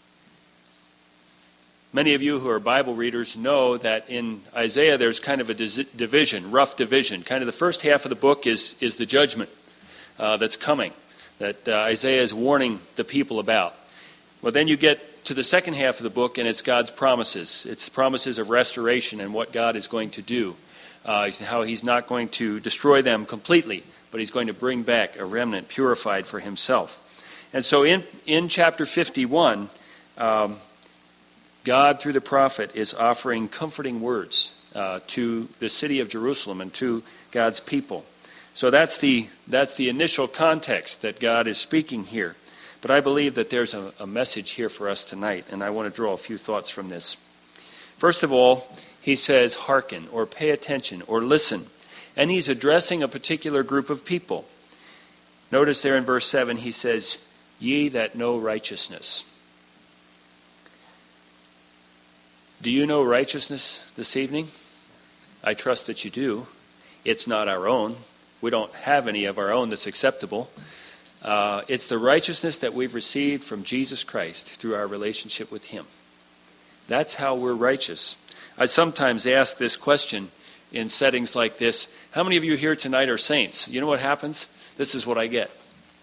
many of you who are Bible readers know that in Isaiah there's kind of a division, rough division. Kind of the first half of the book is, is the judgment uh, that's coming, that uh, Isaiah is warning the people about. Well, then you get to the second half of the book, and it's God's promises. It's promises of restoration and what God is going to do. Uh, how he's not going to destroy them completely, but he's going to bring back a remnant purified for himself. And so in, in chapter fifty-one, um, God, through the prophet, is offering comforting words uh, to the city of Jerusalem and to God's people. So that's the that's the initial context that God is speaking here. But I believe that there's a, a message here for us tonight, and I want to draw a few thoughts from this. First of all, he says, hearken, or pay attention, or listen. And he's addressing a particular group of people. Notice there in verse seven, he says, ye that know righteousness. Do you know righteousness this evening? I trust that you do. It's not our own. We don't have any of our own that's acceptable. Uh, it's the righteousness that we've received from Jesus Christ through our relationship with him. That's how we're righteous. I sometimes ask this question, in settings like this. How many of you here tonight are saints? You know what happens? This is what I get.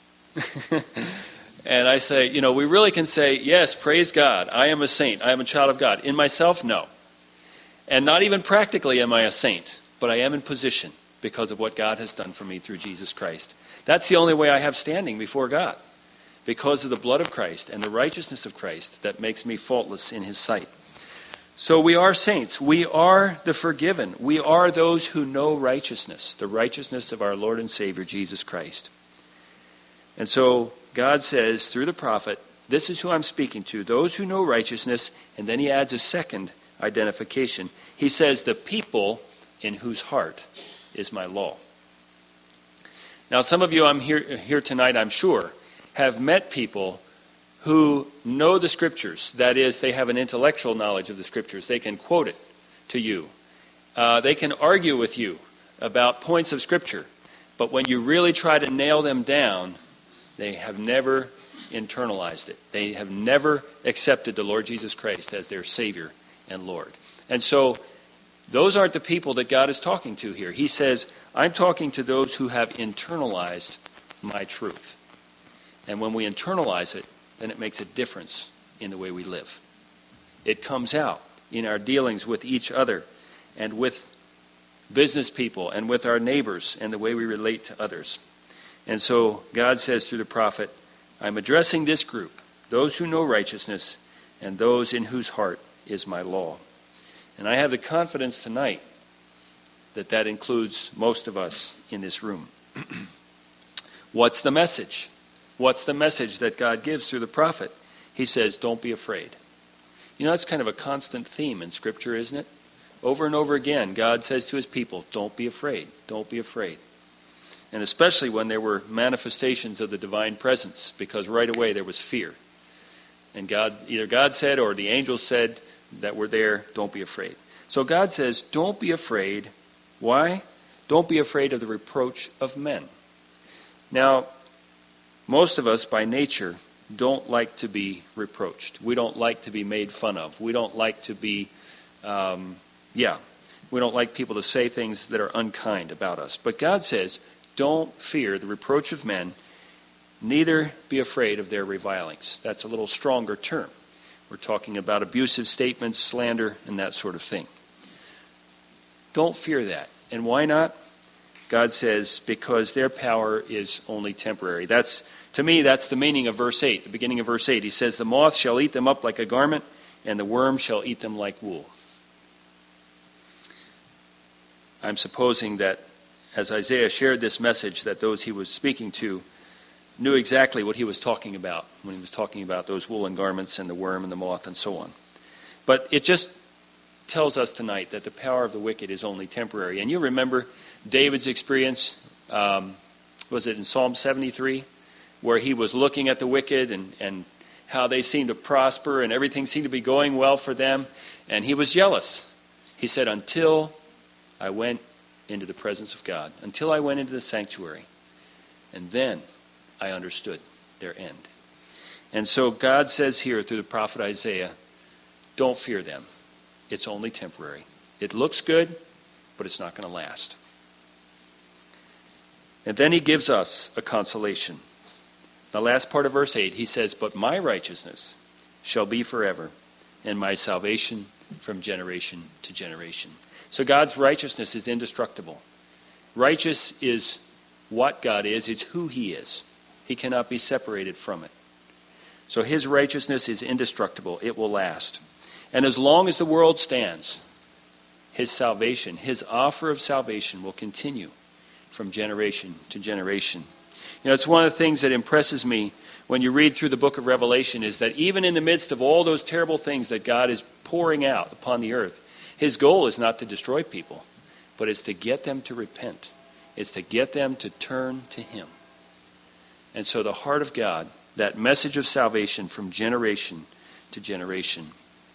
And I say, you know, we really can say, yes, praise God, I am a saint, I am a child of God. In myself, no. And not even practically am I a saint, but I am in position because of what God has done for me through Jesus Christ. That's the only way I have standing before God, because of the blood of Christ and the righteousness of Christ that makes me faultless in his sight. So we are saints. We are the forgiven. We are those who know righteousness, the righteousness of our Lord and Savior, Jesus Christ. And so God says through the prophet, this is who I'm speaking to, those who know righteousness, and then he adds a second identification. He says, the people in whose heart is my law. Now, some of you I'm here, here tonight, I'm sure, have met people who know the Scriptures. That is, they have an intellectual knowledge of the Scriptures. They can quote it to you. Uh, they can argue with you about points of Scripture. But when you really try to nail them down, they have never internalized it. They have never accepted the Lord Jesus Christ as their Savior and Lord. And so those aren't the people that God is talking to here. He says, I'm talking to those who have internalized my truth. And when we internalize it, then it makes a difference in the way we live. It comes out in our dealings with each other and with business people and with our neighbors and the way we relate to others. And so God says through the prophet, I'm addressing this group, those who know righteousness and those in whose heart is my law. And I have the confidence tonight that that includes most of us in this room. What's the message? What's the message that God gives through the prophet? He says, don't be afraid. You know, that's kind of a constant theme in Scripture, isn't it? Over and over again, God says to his people, don't be afraid, don't be afraid. And especially when there were manifestations of the divine presence, because right away there was fear. And God, either God said or the angels said that were there, don't be afraid. So God says, don't be afraid. Why? Don't be afraid of the reproach of men. Now, most of us by nature don't like to be reproached. We don't like to be made fun of. We don't like to be, um, yeah, we don't like people to say things that are unkind about us. But God says, don't fear the reproach of men, neither be afraid of their revilings. That's a little stronger term. We're talking about abusive statements, slander, and that sort of thing. Don't fear that. And why not? God says, because their power is only temporary. That's, to me, that's the meaning of verse eight, the beginning of verse eight. He says, the moth shall eat them up like a garment, and the worm shall eat them like wool. I'm supposing that as Isaiah shared this message, that those he was speaking to knew exactly what he was talking about when he was talking about those woolen garments and the worm and the moth and so on. But it just tells us tonight that the power of the wicked is only temporary. And you remember David's experience, um, was it in Psalm seventy-three, where he was looking at the wicked and, and how they seemed to prosper and everything seemed to be going well for them, and he was jealous. He said, until I went into the presence of God, until I went into the sanctuary, and then I understood their end. And so God says here through the prophet Isaiah, don't fear them. It's only temporary. It looks good, but it's not going to last. And then he gives us a consolation. The last part of verse eight, he says, but my righteousness shall be forever, and my salvation from generation to generation. So God's righteousness is indestructible. Righteous is what God is. It's who he is. He cannot be separated from it. So his righteousness is indestructible. It will last. And as long as the world stands, his salvation, his offer of salvation will continue from generation to generation. You know, it's one of the things that impresses me when you read through the book of Revelation is that even in the midst of all those terrible things that God is pouring out upon the earth, his goal is not to destroy people, but it's to get them to repent. It's to get them to turn to him. And so the heart of God, that message of salvation from generation to generation.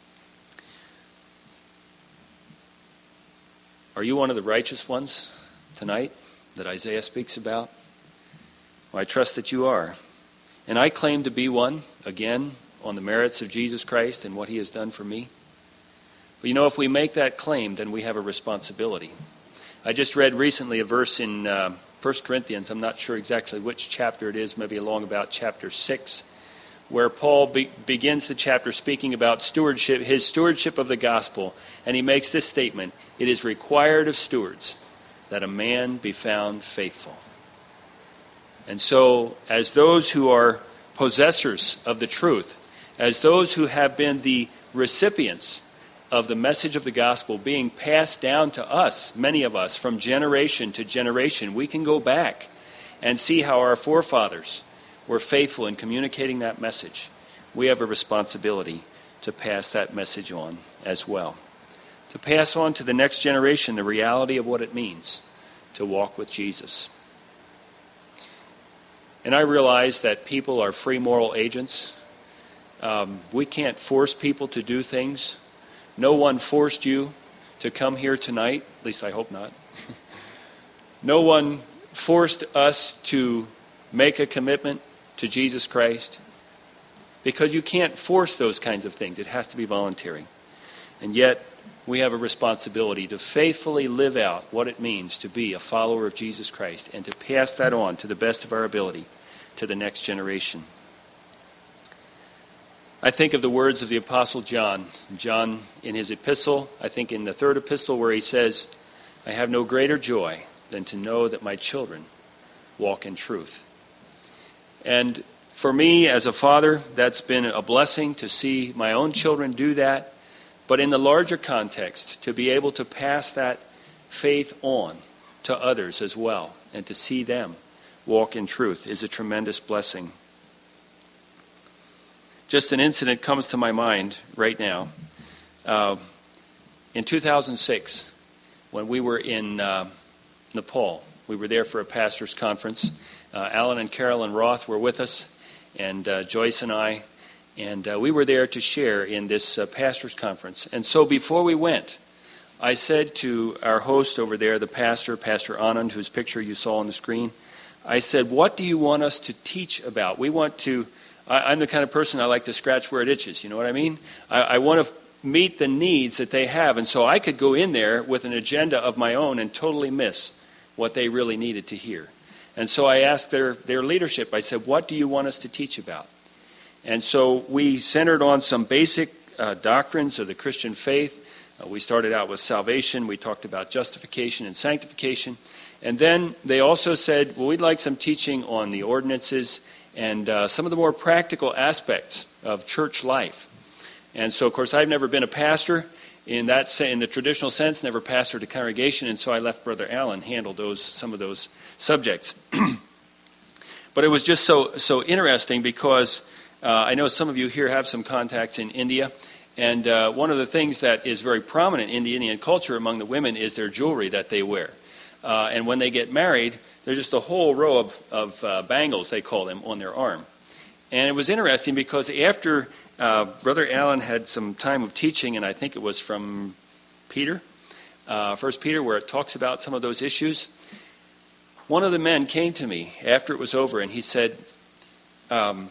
Are you one of the righteous ones tonight that Isaiah speaks about? Well, I trust that you are. And I claim to be one, again, on the merits of Jesus Christ and what he has done for me. But you know, if we make that claim, then we have a responsibility. I just read recently a verse in uh, First Corinthians. I'm not sure exactly which chapter it is, maybe along about chapter six, where Paul be- begins the chapter speaking about stewardship, his stewardship of the gospel, and he makes this statement: "It is required of stewards that a man be found faithful." And so, as those who are possessors of the truth, as those who have been the recipients of the message of the gospel being passed down to us, many of us, from generation to generation, we can go back and see how our forefathers were faithful in communicating that message. We have a responsibility to pass that message on as well, to pass on to the next generation the reality of what it means to walk with Jesus. And I realize that people are free moral agents. Um, we can't force people to do things. No one forced you to come here tonight, at least I hope not. No one forced us to make a commitment to Jesus Christ, because you can't force those kinds of things. It has to be voluntary. And yet, we have a responsibility to faithfully live out what it means to be a follower of Jesus Christ and to pass that on to the best of our ability to the next generation. I think of the words of the Apostle John. John, in his epistle, I think in the third epistle, where he says, "I have no greater joy than to know that my children walk in truth." And for me, as a father, that's been a blessing to see my own children do that. But in the larger context, to be able to pass that faith on to others as well, and to see them walk in truth, is a tremendous blessing. Just an incident comes to my mind right now. Uh, in two thousand six, when we were in uh, Nepal, we were there for a pastor's conference. Uh, Alan and Carolyn Roth were with us, and uh, Joyce and I, and uh, we were there to share in this uh, pastor's conference. And so before we went, I said to our host over there, the pastor, Pastor Anand, whose picture you saw on the screen, I said, "What do you want us to teach about? We want to..." I'm the kind of person I like to scratch where it itches, you know what I mean? I, I want to meet the needs that they have, and so I could go in there with an agenda of my own and totally miss what they really needed to hear. And so I asked their, their leadership, I said, "What do you want us to teach about?" And so we centered on some basic uh, doctrines of the Christian faith. Uh, we started out with salvation. We talked about justification and sanctification. And then they also said, well, we'd like some teaching on the ordinances and uh, some of the more practical aspects of church life. And so, of course, I've never been a pastor in that in the traditional sense, never pastored a congregation, and so I left Brother Allen handle those some of those subjects. But it was just so so interesting because uh, I know some of you here have some contacts in India, and uh, one of the things that is very prominent in the Indian culture among the women is their jewelry that they wear. Uh, and when they get married, there's just a whole row of, of uh, bangles, they call them, on their arm. And it was interesting because after uh, Brother Allen had some time of teaching, and I think it was from Peter, uh, First Peter, where it talks about some of those issues, one of the men came to me after it was over, and he said, um,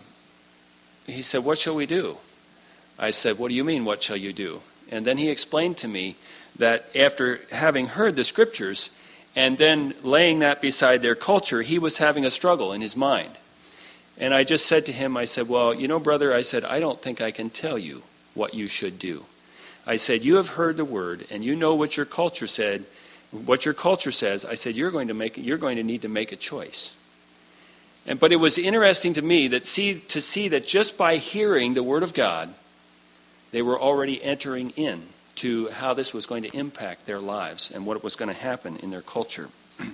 he said, "What shall we do?" I said, "What do you mean, what shall you do?" And then he explained to me that after having heard the scriptures, and then laying that beside their culture, he was having a struggle in his mind. And I just said to him, I said, "Well, you know, brother," I said, "I don't think I can tell you what you should do." I said, "You have heard the word, and you know what your culture said, what your culture says." I said, "You're going to make, you're going to need to make a choice." And but it was interesting to me that see to see that just by hearing the word of God, they were already entering in to how this was going to impact their lives and what was going to happen in their culture.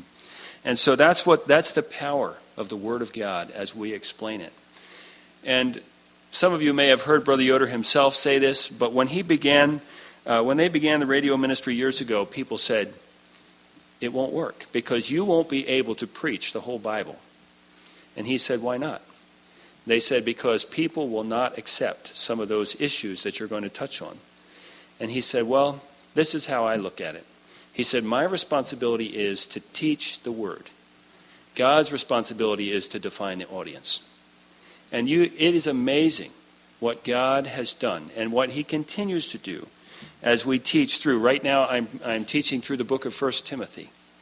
And so that's what that's the power of the Word of God as we explain it. And some of you may have heard Brother Yoder himself say this, but when he began, uh, when they began the radio ministry years ago, people said, "It won't work because you won't be able to preach the whole Bible." And he said, "Why not?" They said, "Because people will not accept some of those issues that you're going to touch on." And he said, "Well, this is how I look at it." He said, "My responsibility is to teach the Word. God's responsibility is to define the audience." And you, it is amazing what God has done and what He continues to do as we teach through. Right now, I'm, I'm teaching through the book of First Timothy.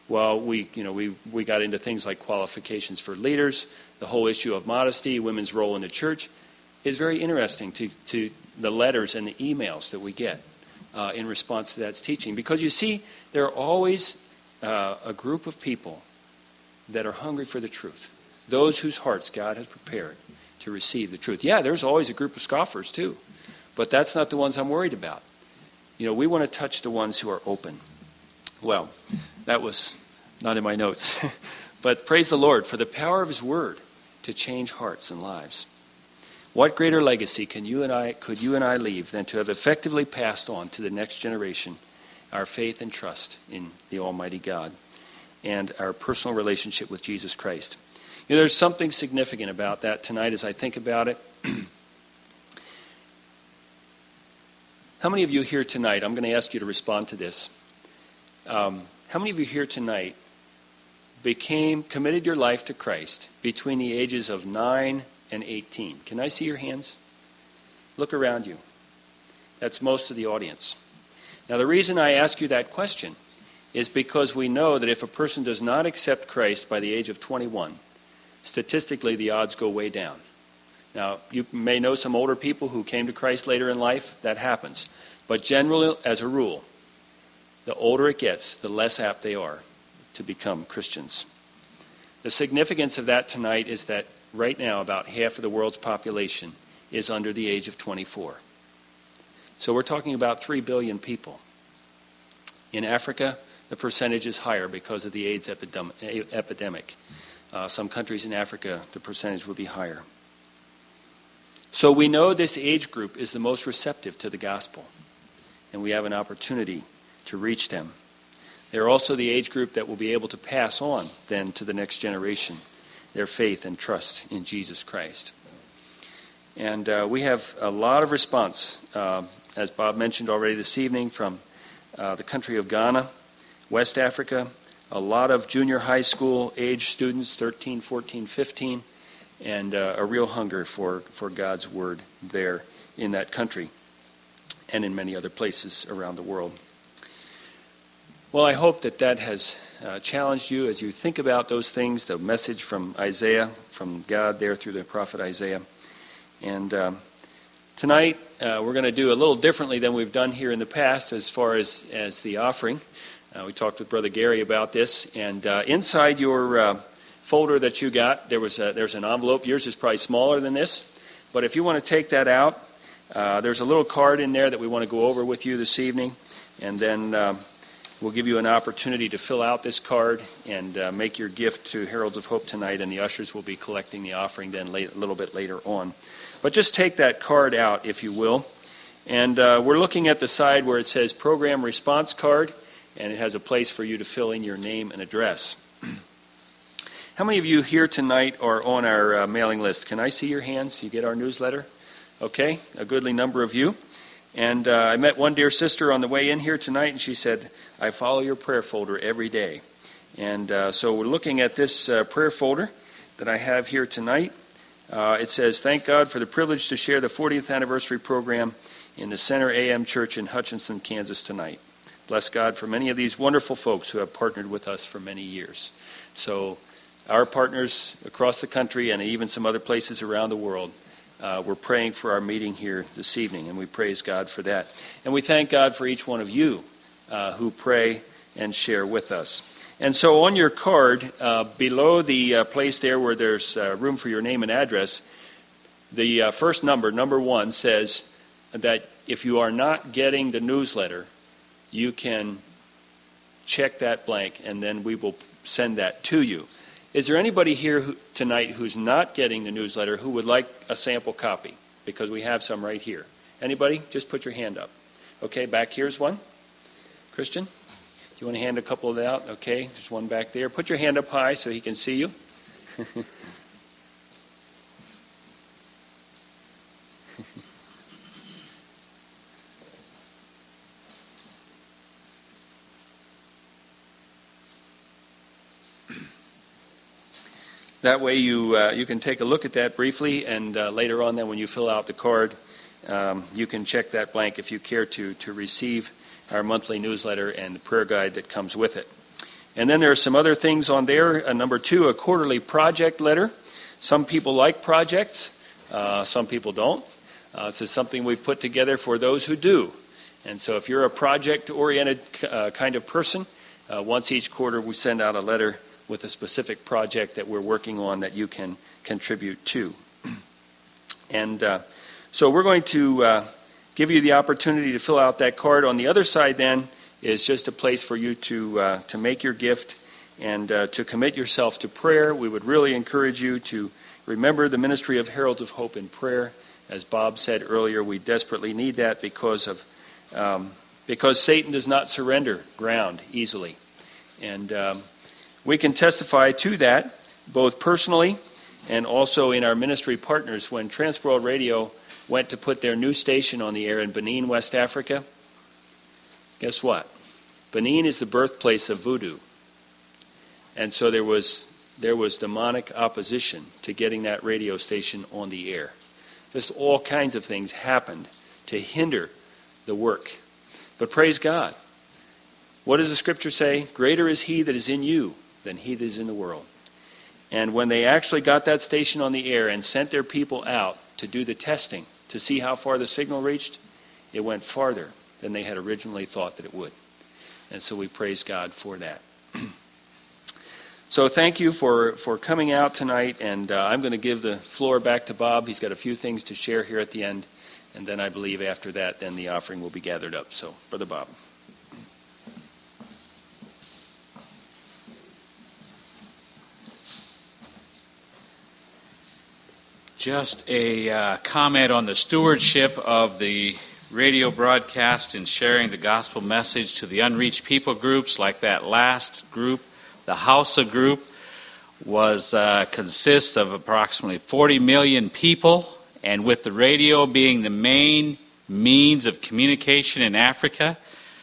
well, we, you know, we, we got into things like qualifications for leaders, the whole issue of modesty, women's role in the church. It's very interesting to, to the letters and the emails that we get uh, in response to that teaching. Because you see, there are always uh, a group of people that are hungry for the truth. Those whose hearts God has prepared to receive the truth. Yeah, there's always a group of scoffers too. But that's not the ones I'm worried about. You know, we want to touch the ones who are open. Well, that was not in my notes. But praise the Lord for the power of His Word to change hearts and lives. What greater legacy can you and I, could you and I leave than to have effectively passed on to the next generation our faith and trust in the Almighty God and our personal relationship with Jesus Christ? You know, there's something significant about that tonight as I think about it. How many of you here tonight, I'm going to ask you to respond to this. Um, how many of you here tonight became, committed your life to Christ between the ages of nine and eighteen? Can I see your hands? Look around you. That's most of the audience. Now, the reason I ask you that question is because we know that if a person does not accept Christ by the age of twenty-one, statistically the odds go way down. Now, you may know some older people who came to Christ later in life. That happens. But generally, as a rule, the older it gets, the less apt they are to become Christians. The significance of that tonight is that right now about half of the world's population is under the age of twenty-four. So we're talking about three billion people. In Africa, the percentage is higher because of the AIDS epidem- epidemic. Uh, some countries in Africa, the percentage will be higher. So we know this age group is the most receptive to the gospel, and we have an opportunity to reach them. They're also the age group that will be able to pass on then to the next generation their faith and trust in Jesus Christ. And uh, we have a lot of response, uh, as Bob mentioned already this evening, from uh, the country of Ghana, West Africa, a lot of junior high school age students, thirteen, fourteen, fifteen, and uh, a real hunger for, for God's Word there in that country and in many other places around the world. Well, I hope that that has uh, challenged you as you think about those things, the message from Isaiah, from God there through the prophet Isaiah. And um, tonight uh, we're going to do a little differently than we've done here in the past as far as, as the offering. Uh, we talked with Brother Gary about this. And uh, inside your uh, folder that you got, there was a, there's an envelope. Yours is probably smaller than this. But if you want to take that out, uh, there's a little card in there that we want to go over with you this evening. And then um, we'll give you an opportunity to fill out this card and uh, make your gift to Heralds of Hope tonight. And the ushers will be collecting the offering then late, a little bit later on. But just take that card out, if you will. And uh, we're looking at the side where it says Program Response Card. And it has a place for you to fill in your name and address. How many of you here tonight are on our uh, mailing list? Can I see your hands? You get our newsletter? Okay, a goodly number of you. And uh, I met one dear sister on the way in here tonight, and she said, I follow your prayer folder every day. And uh, so we're looking at this uh, prayer folder that I have here tonight. Uh, it says, thank God for the privilege to share the fortieth anniversary program in the Center A M Church in Hutchinson, Kansas tonight. Bless God for many of these wonderful folks who have partnered with us for many years. So our partners across the country and even some other places around the world, uh, we're praying for our meeting here this evening, and we praise God for that. And we thank God for each one of you uh, who pray and share with us. And so on your card, uh, below the uh, place there where there's uh, room for your name and address, the uh, first number, number one, says that if you are not getting the newsletter, you can check that blank, and then we will send that to you. Is there anybody here who, tonight who's not getting the newsletter who would like a sample copy? Because we have some right here. Anybody? Just put your hand up. Okay, back here's one. Christian, do you want to hand a couple of that out? Okay, there's one back there. Put your hand up high so he can see you. That way you uh, you can take a look at that briefly, and uh, later on then when you fill out the card, um, you can check that blank if you care to, to receive our monthly newsletter and the prayer guide that comes with it. And then there are some other things on there. Uh, number two, a quarterly project letter. Some people like projects. Uh, some people don't. Uh, this is something we've put together for those who do. And so if you're a project-oriented uh, kind of person, uh, once each quarter we send out a letter with a specific project that we're working on that you can contribute to. And uh, so we're going to uh, give you the opportunity to fill out that card. On the other side then is just a place for you to uh, to make your gift and uh, to commit yourself to prayer. We would really encourage you to remember the ministry of Heralds of Hope in prayer. As Bob said earlier, we desperately need that because of um, because Satan does not surrender ground easily. And um, we can testify to that both personally and also in our ministry partners. When Transworld Radio went to put their new station on the air in Benin, West Africa, guess what? Benin is the birthplace of voodoo. And so there was there was demonic opposition to getting that radio station on the air. Just all kinds of things happened to hinder the work. But praise God. What does the scripture say? Greater is he that is in you than he that is in the world. And when they actually got that station on the air and sent their people out to do the testing, to see how far the signal reached, it went farther than they had originally thought that it would. And so we praise God for that. So thank you for, for coming out tonight, and uh, I'm going to give the floor back to Bob. He's got a few things to share here at the end, and then I believe after that, then the offering will be gathered up. So, Brother Bob. Just a uh, comment on the stewardship of the radio broadcast and sharing the gospel message to the unreached people groups, like that last group. The Hausa group was uh, consists of approximately forty million people, and with the radio being the main means of communication in Africa,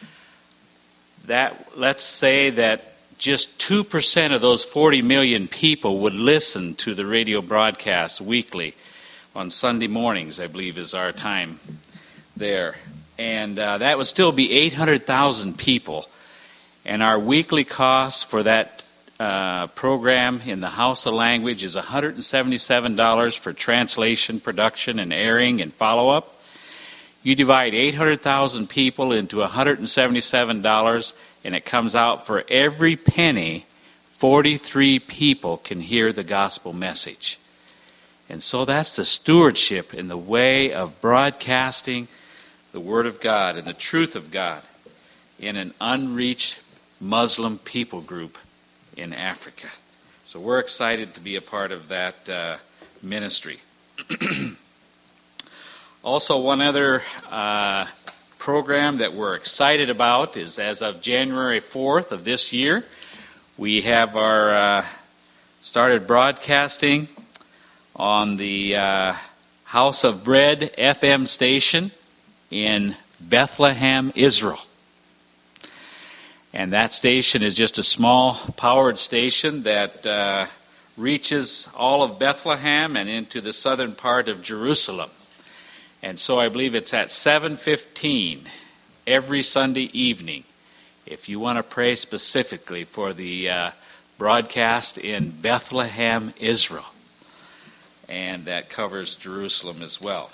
that let's say that just two percent of those forty million people would listen to the radio broadcast weekly on Sunday mornings, I believe is our time there. And uh, that would still be eight hundred thousand people. And our weekly cost for that uh, program in the Hausa language is one hundred seventy-seven dollars for translation, production, and airing and follow-up. You divide eight hundred thousand people into one hundred seventy-seven dollars, and it comes out for every penny, forty-three people can hear the gospel message. And so that's the stewardship in the way of broadcasting the Word of God and the truth of God in an unreached Muslim people group in Africa. So we're excited to be a part of that uh, ministry. Also, one other uh, program that we're excited about is as of January fourth of this year, we have our uh, started broadcasting on the uh, House of Bread F M station in Bethlehem, Israel. And that station is just a small powered station that uh, reaches all of Bethlehem and into the southern part of Jerusalem. And so I believe it's at seven fifteen every Sunday evening, if you want to pray specifically for the uh, broadcast in Bethlehem, Israel. And that covers Jerusalem as well.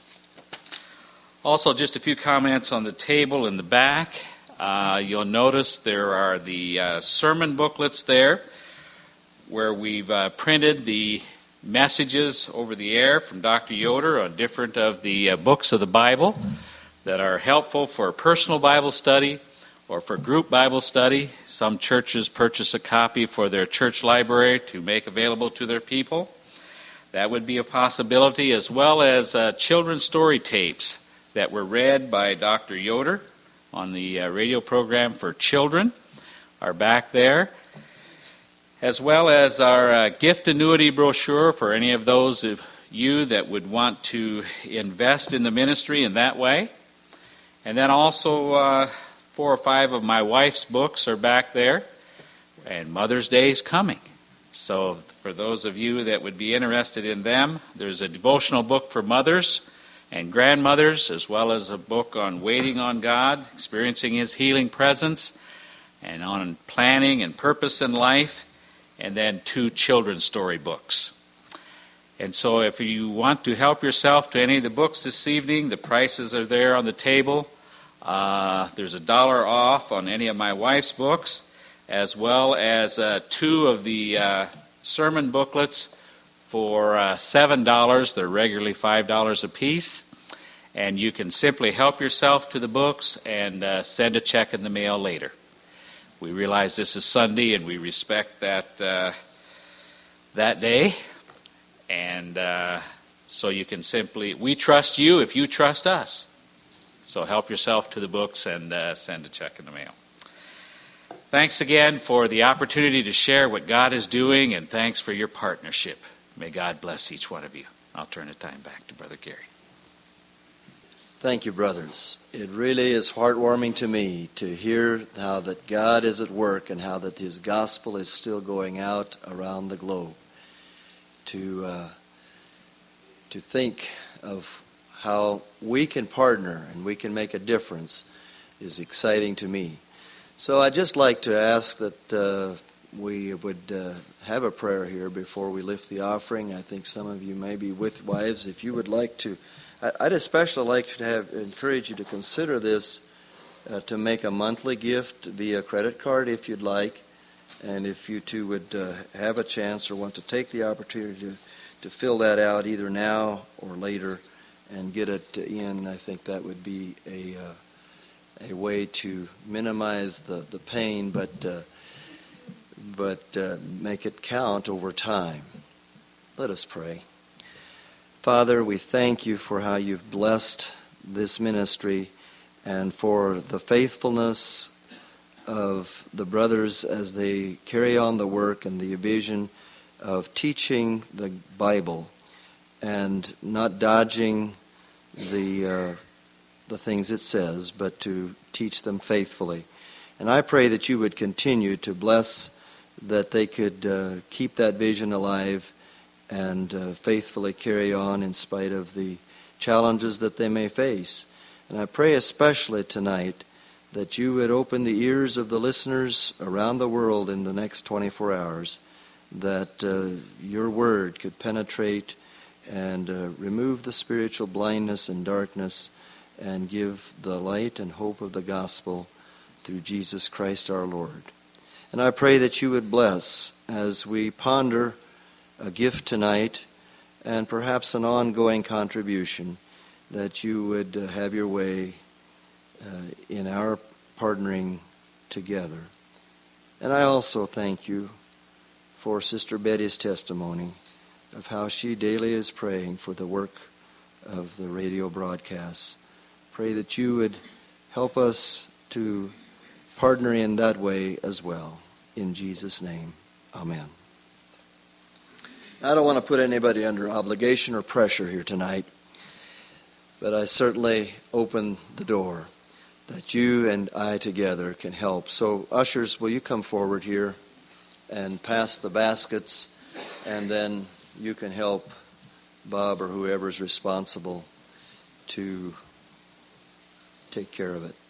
Also, just a few comments on the table in the back. Uh, you'll notice there are the uh, sermon booklets there where we've uh, printed the messages over the air from Doctor Yoder on different of the uh, books of the Bible that are helpful for personal Bible study or for group Bible study. Some churches purchase a copy for their church library to make available to their people. That would be a possibility, as well as uh, children's story tapes that were read by Doctor Yoder on the uh, radio program for children are back there, as well as our uh, gift annuity brochure for any of those of you that would want to invest in the ministry in that way. And then also uh, four or five of my wife's books are back there, and Mother's Day is coming. So for those of you that would be interested in them, there's a devotional book for mothers and grandmothers, as well as a book on waiting on God, experiencing His healing presence, and on planning and purpose in life, and then two children's story books. And so if you want to help yourself to any of the books this evening, the prices are there on the table. Uh, there's a dollar off on any of my wife's books, as well as uh, two of the uh, sermon booklets for uh, seven dollars. They're regularly five dollars a piece. And you can simply help yourself to the books and uh, send a check in the mail later. We realize this is Sunday, and we respect that uh, that day. And uh, so you can simply, we trust you if you trust us. So help yourself to the books and uh, send a check in the mail. Thanks again for the opportunity to share what God is doing, and thanks for your partnership. May God bless each one of you. I'll turn the time back to Brother Gary. Thank you, brothers. It really is heartwarming to me to hear how that God is at work and how that His gospel is still going out around the globe. To uh, to think of how we can partner and we can make a difference is exciting to me. So I'd just like to ask that uh, we would uh, have a prayer here before we lift the offering. I think some of you may be with wives. If you would like to, I'd especially like to have encourage you to consider this uh, to make a monthly gift via credit card if you'd like. And if you two would uh, have a chance or want to take the opportunity to, to fill that out either now or later and get it in, I think that would be a uh, a way to minimize the, the pain, but uh, but uh, make it count over time. Let us pray. Father, we thank you for how you've blessed this ministry and for the faithfulness of the brothers as they carry on the work and the vision of teaching the Bible and not dodging the uh, the things it says, but to teach them faithfully. And I pray that you would continue to bless that they could uh, keep that vision alive and uh, faithfully carry on in spite of the challenges that they may face. And I pray especially tonight that you would open the ears of the listeners around the world in the next twenty-four hours, that uh, your word could penetrate and uh, remove the spiritual blindness and darkness and give the light and hope of the gospel through Jesus Christ our Lord. And I pray that you would bless as we ponder a gift tonight and perhaps an ongoing contribution, that you would uh, have your way uh, in our partnering together. And I also thank you for Sister Betty's testimony of how she daily is praying for the work of the radio broadcasts. Pray that you would help us to partner in that way as well. In Jesus' name, amen. I don't want to put anybody under obligation or pressure here tonight, but I certainly open the door that you and I together can help. So, ushers, will you come forward here and pass the baskets, and then you can help Bob or whoever is responsible to take care of it.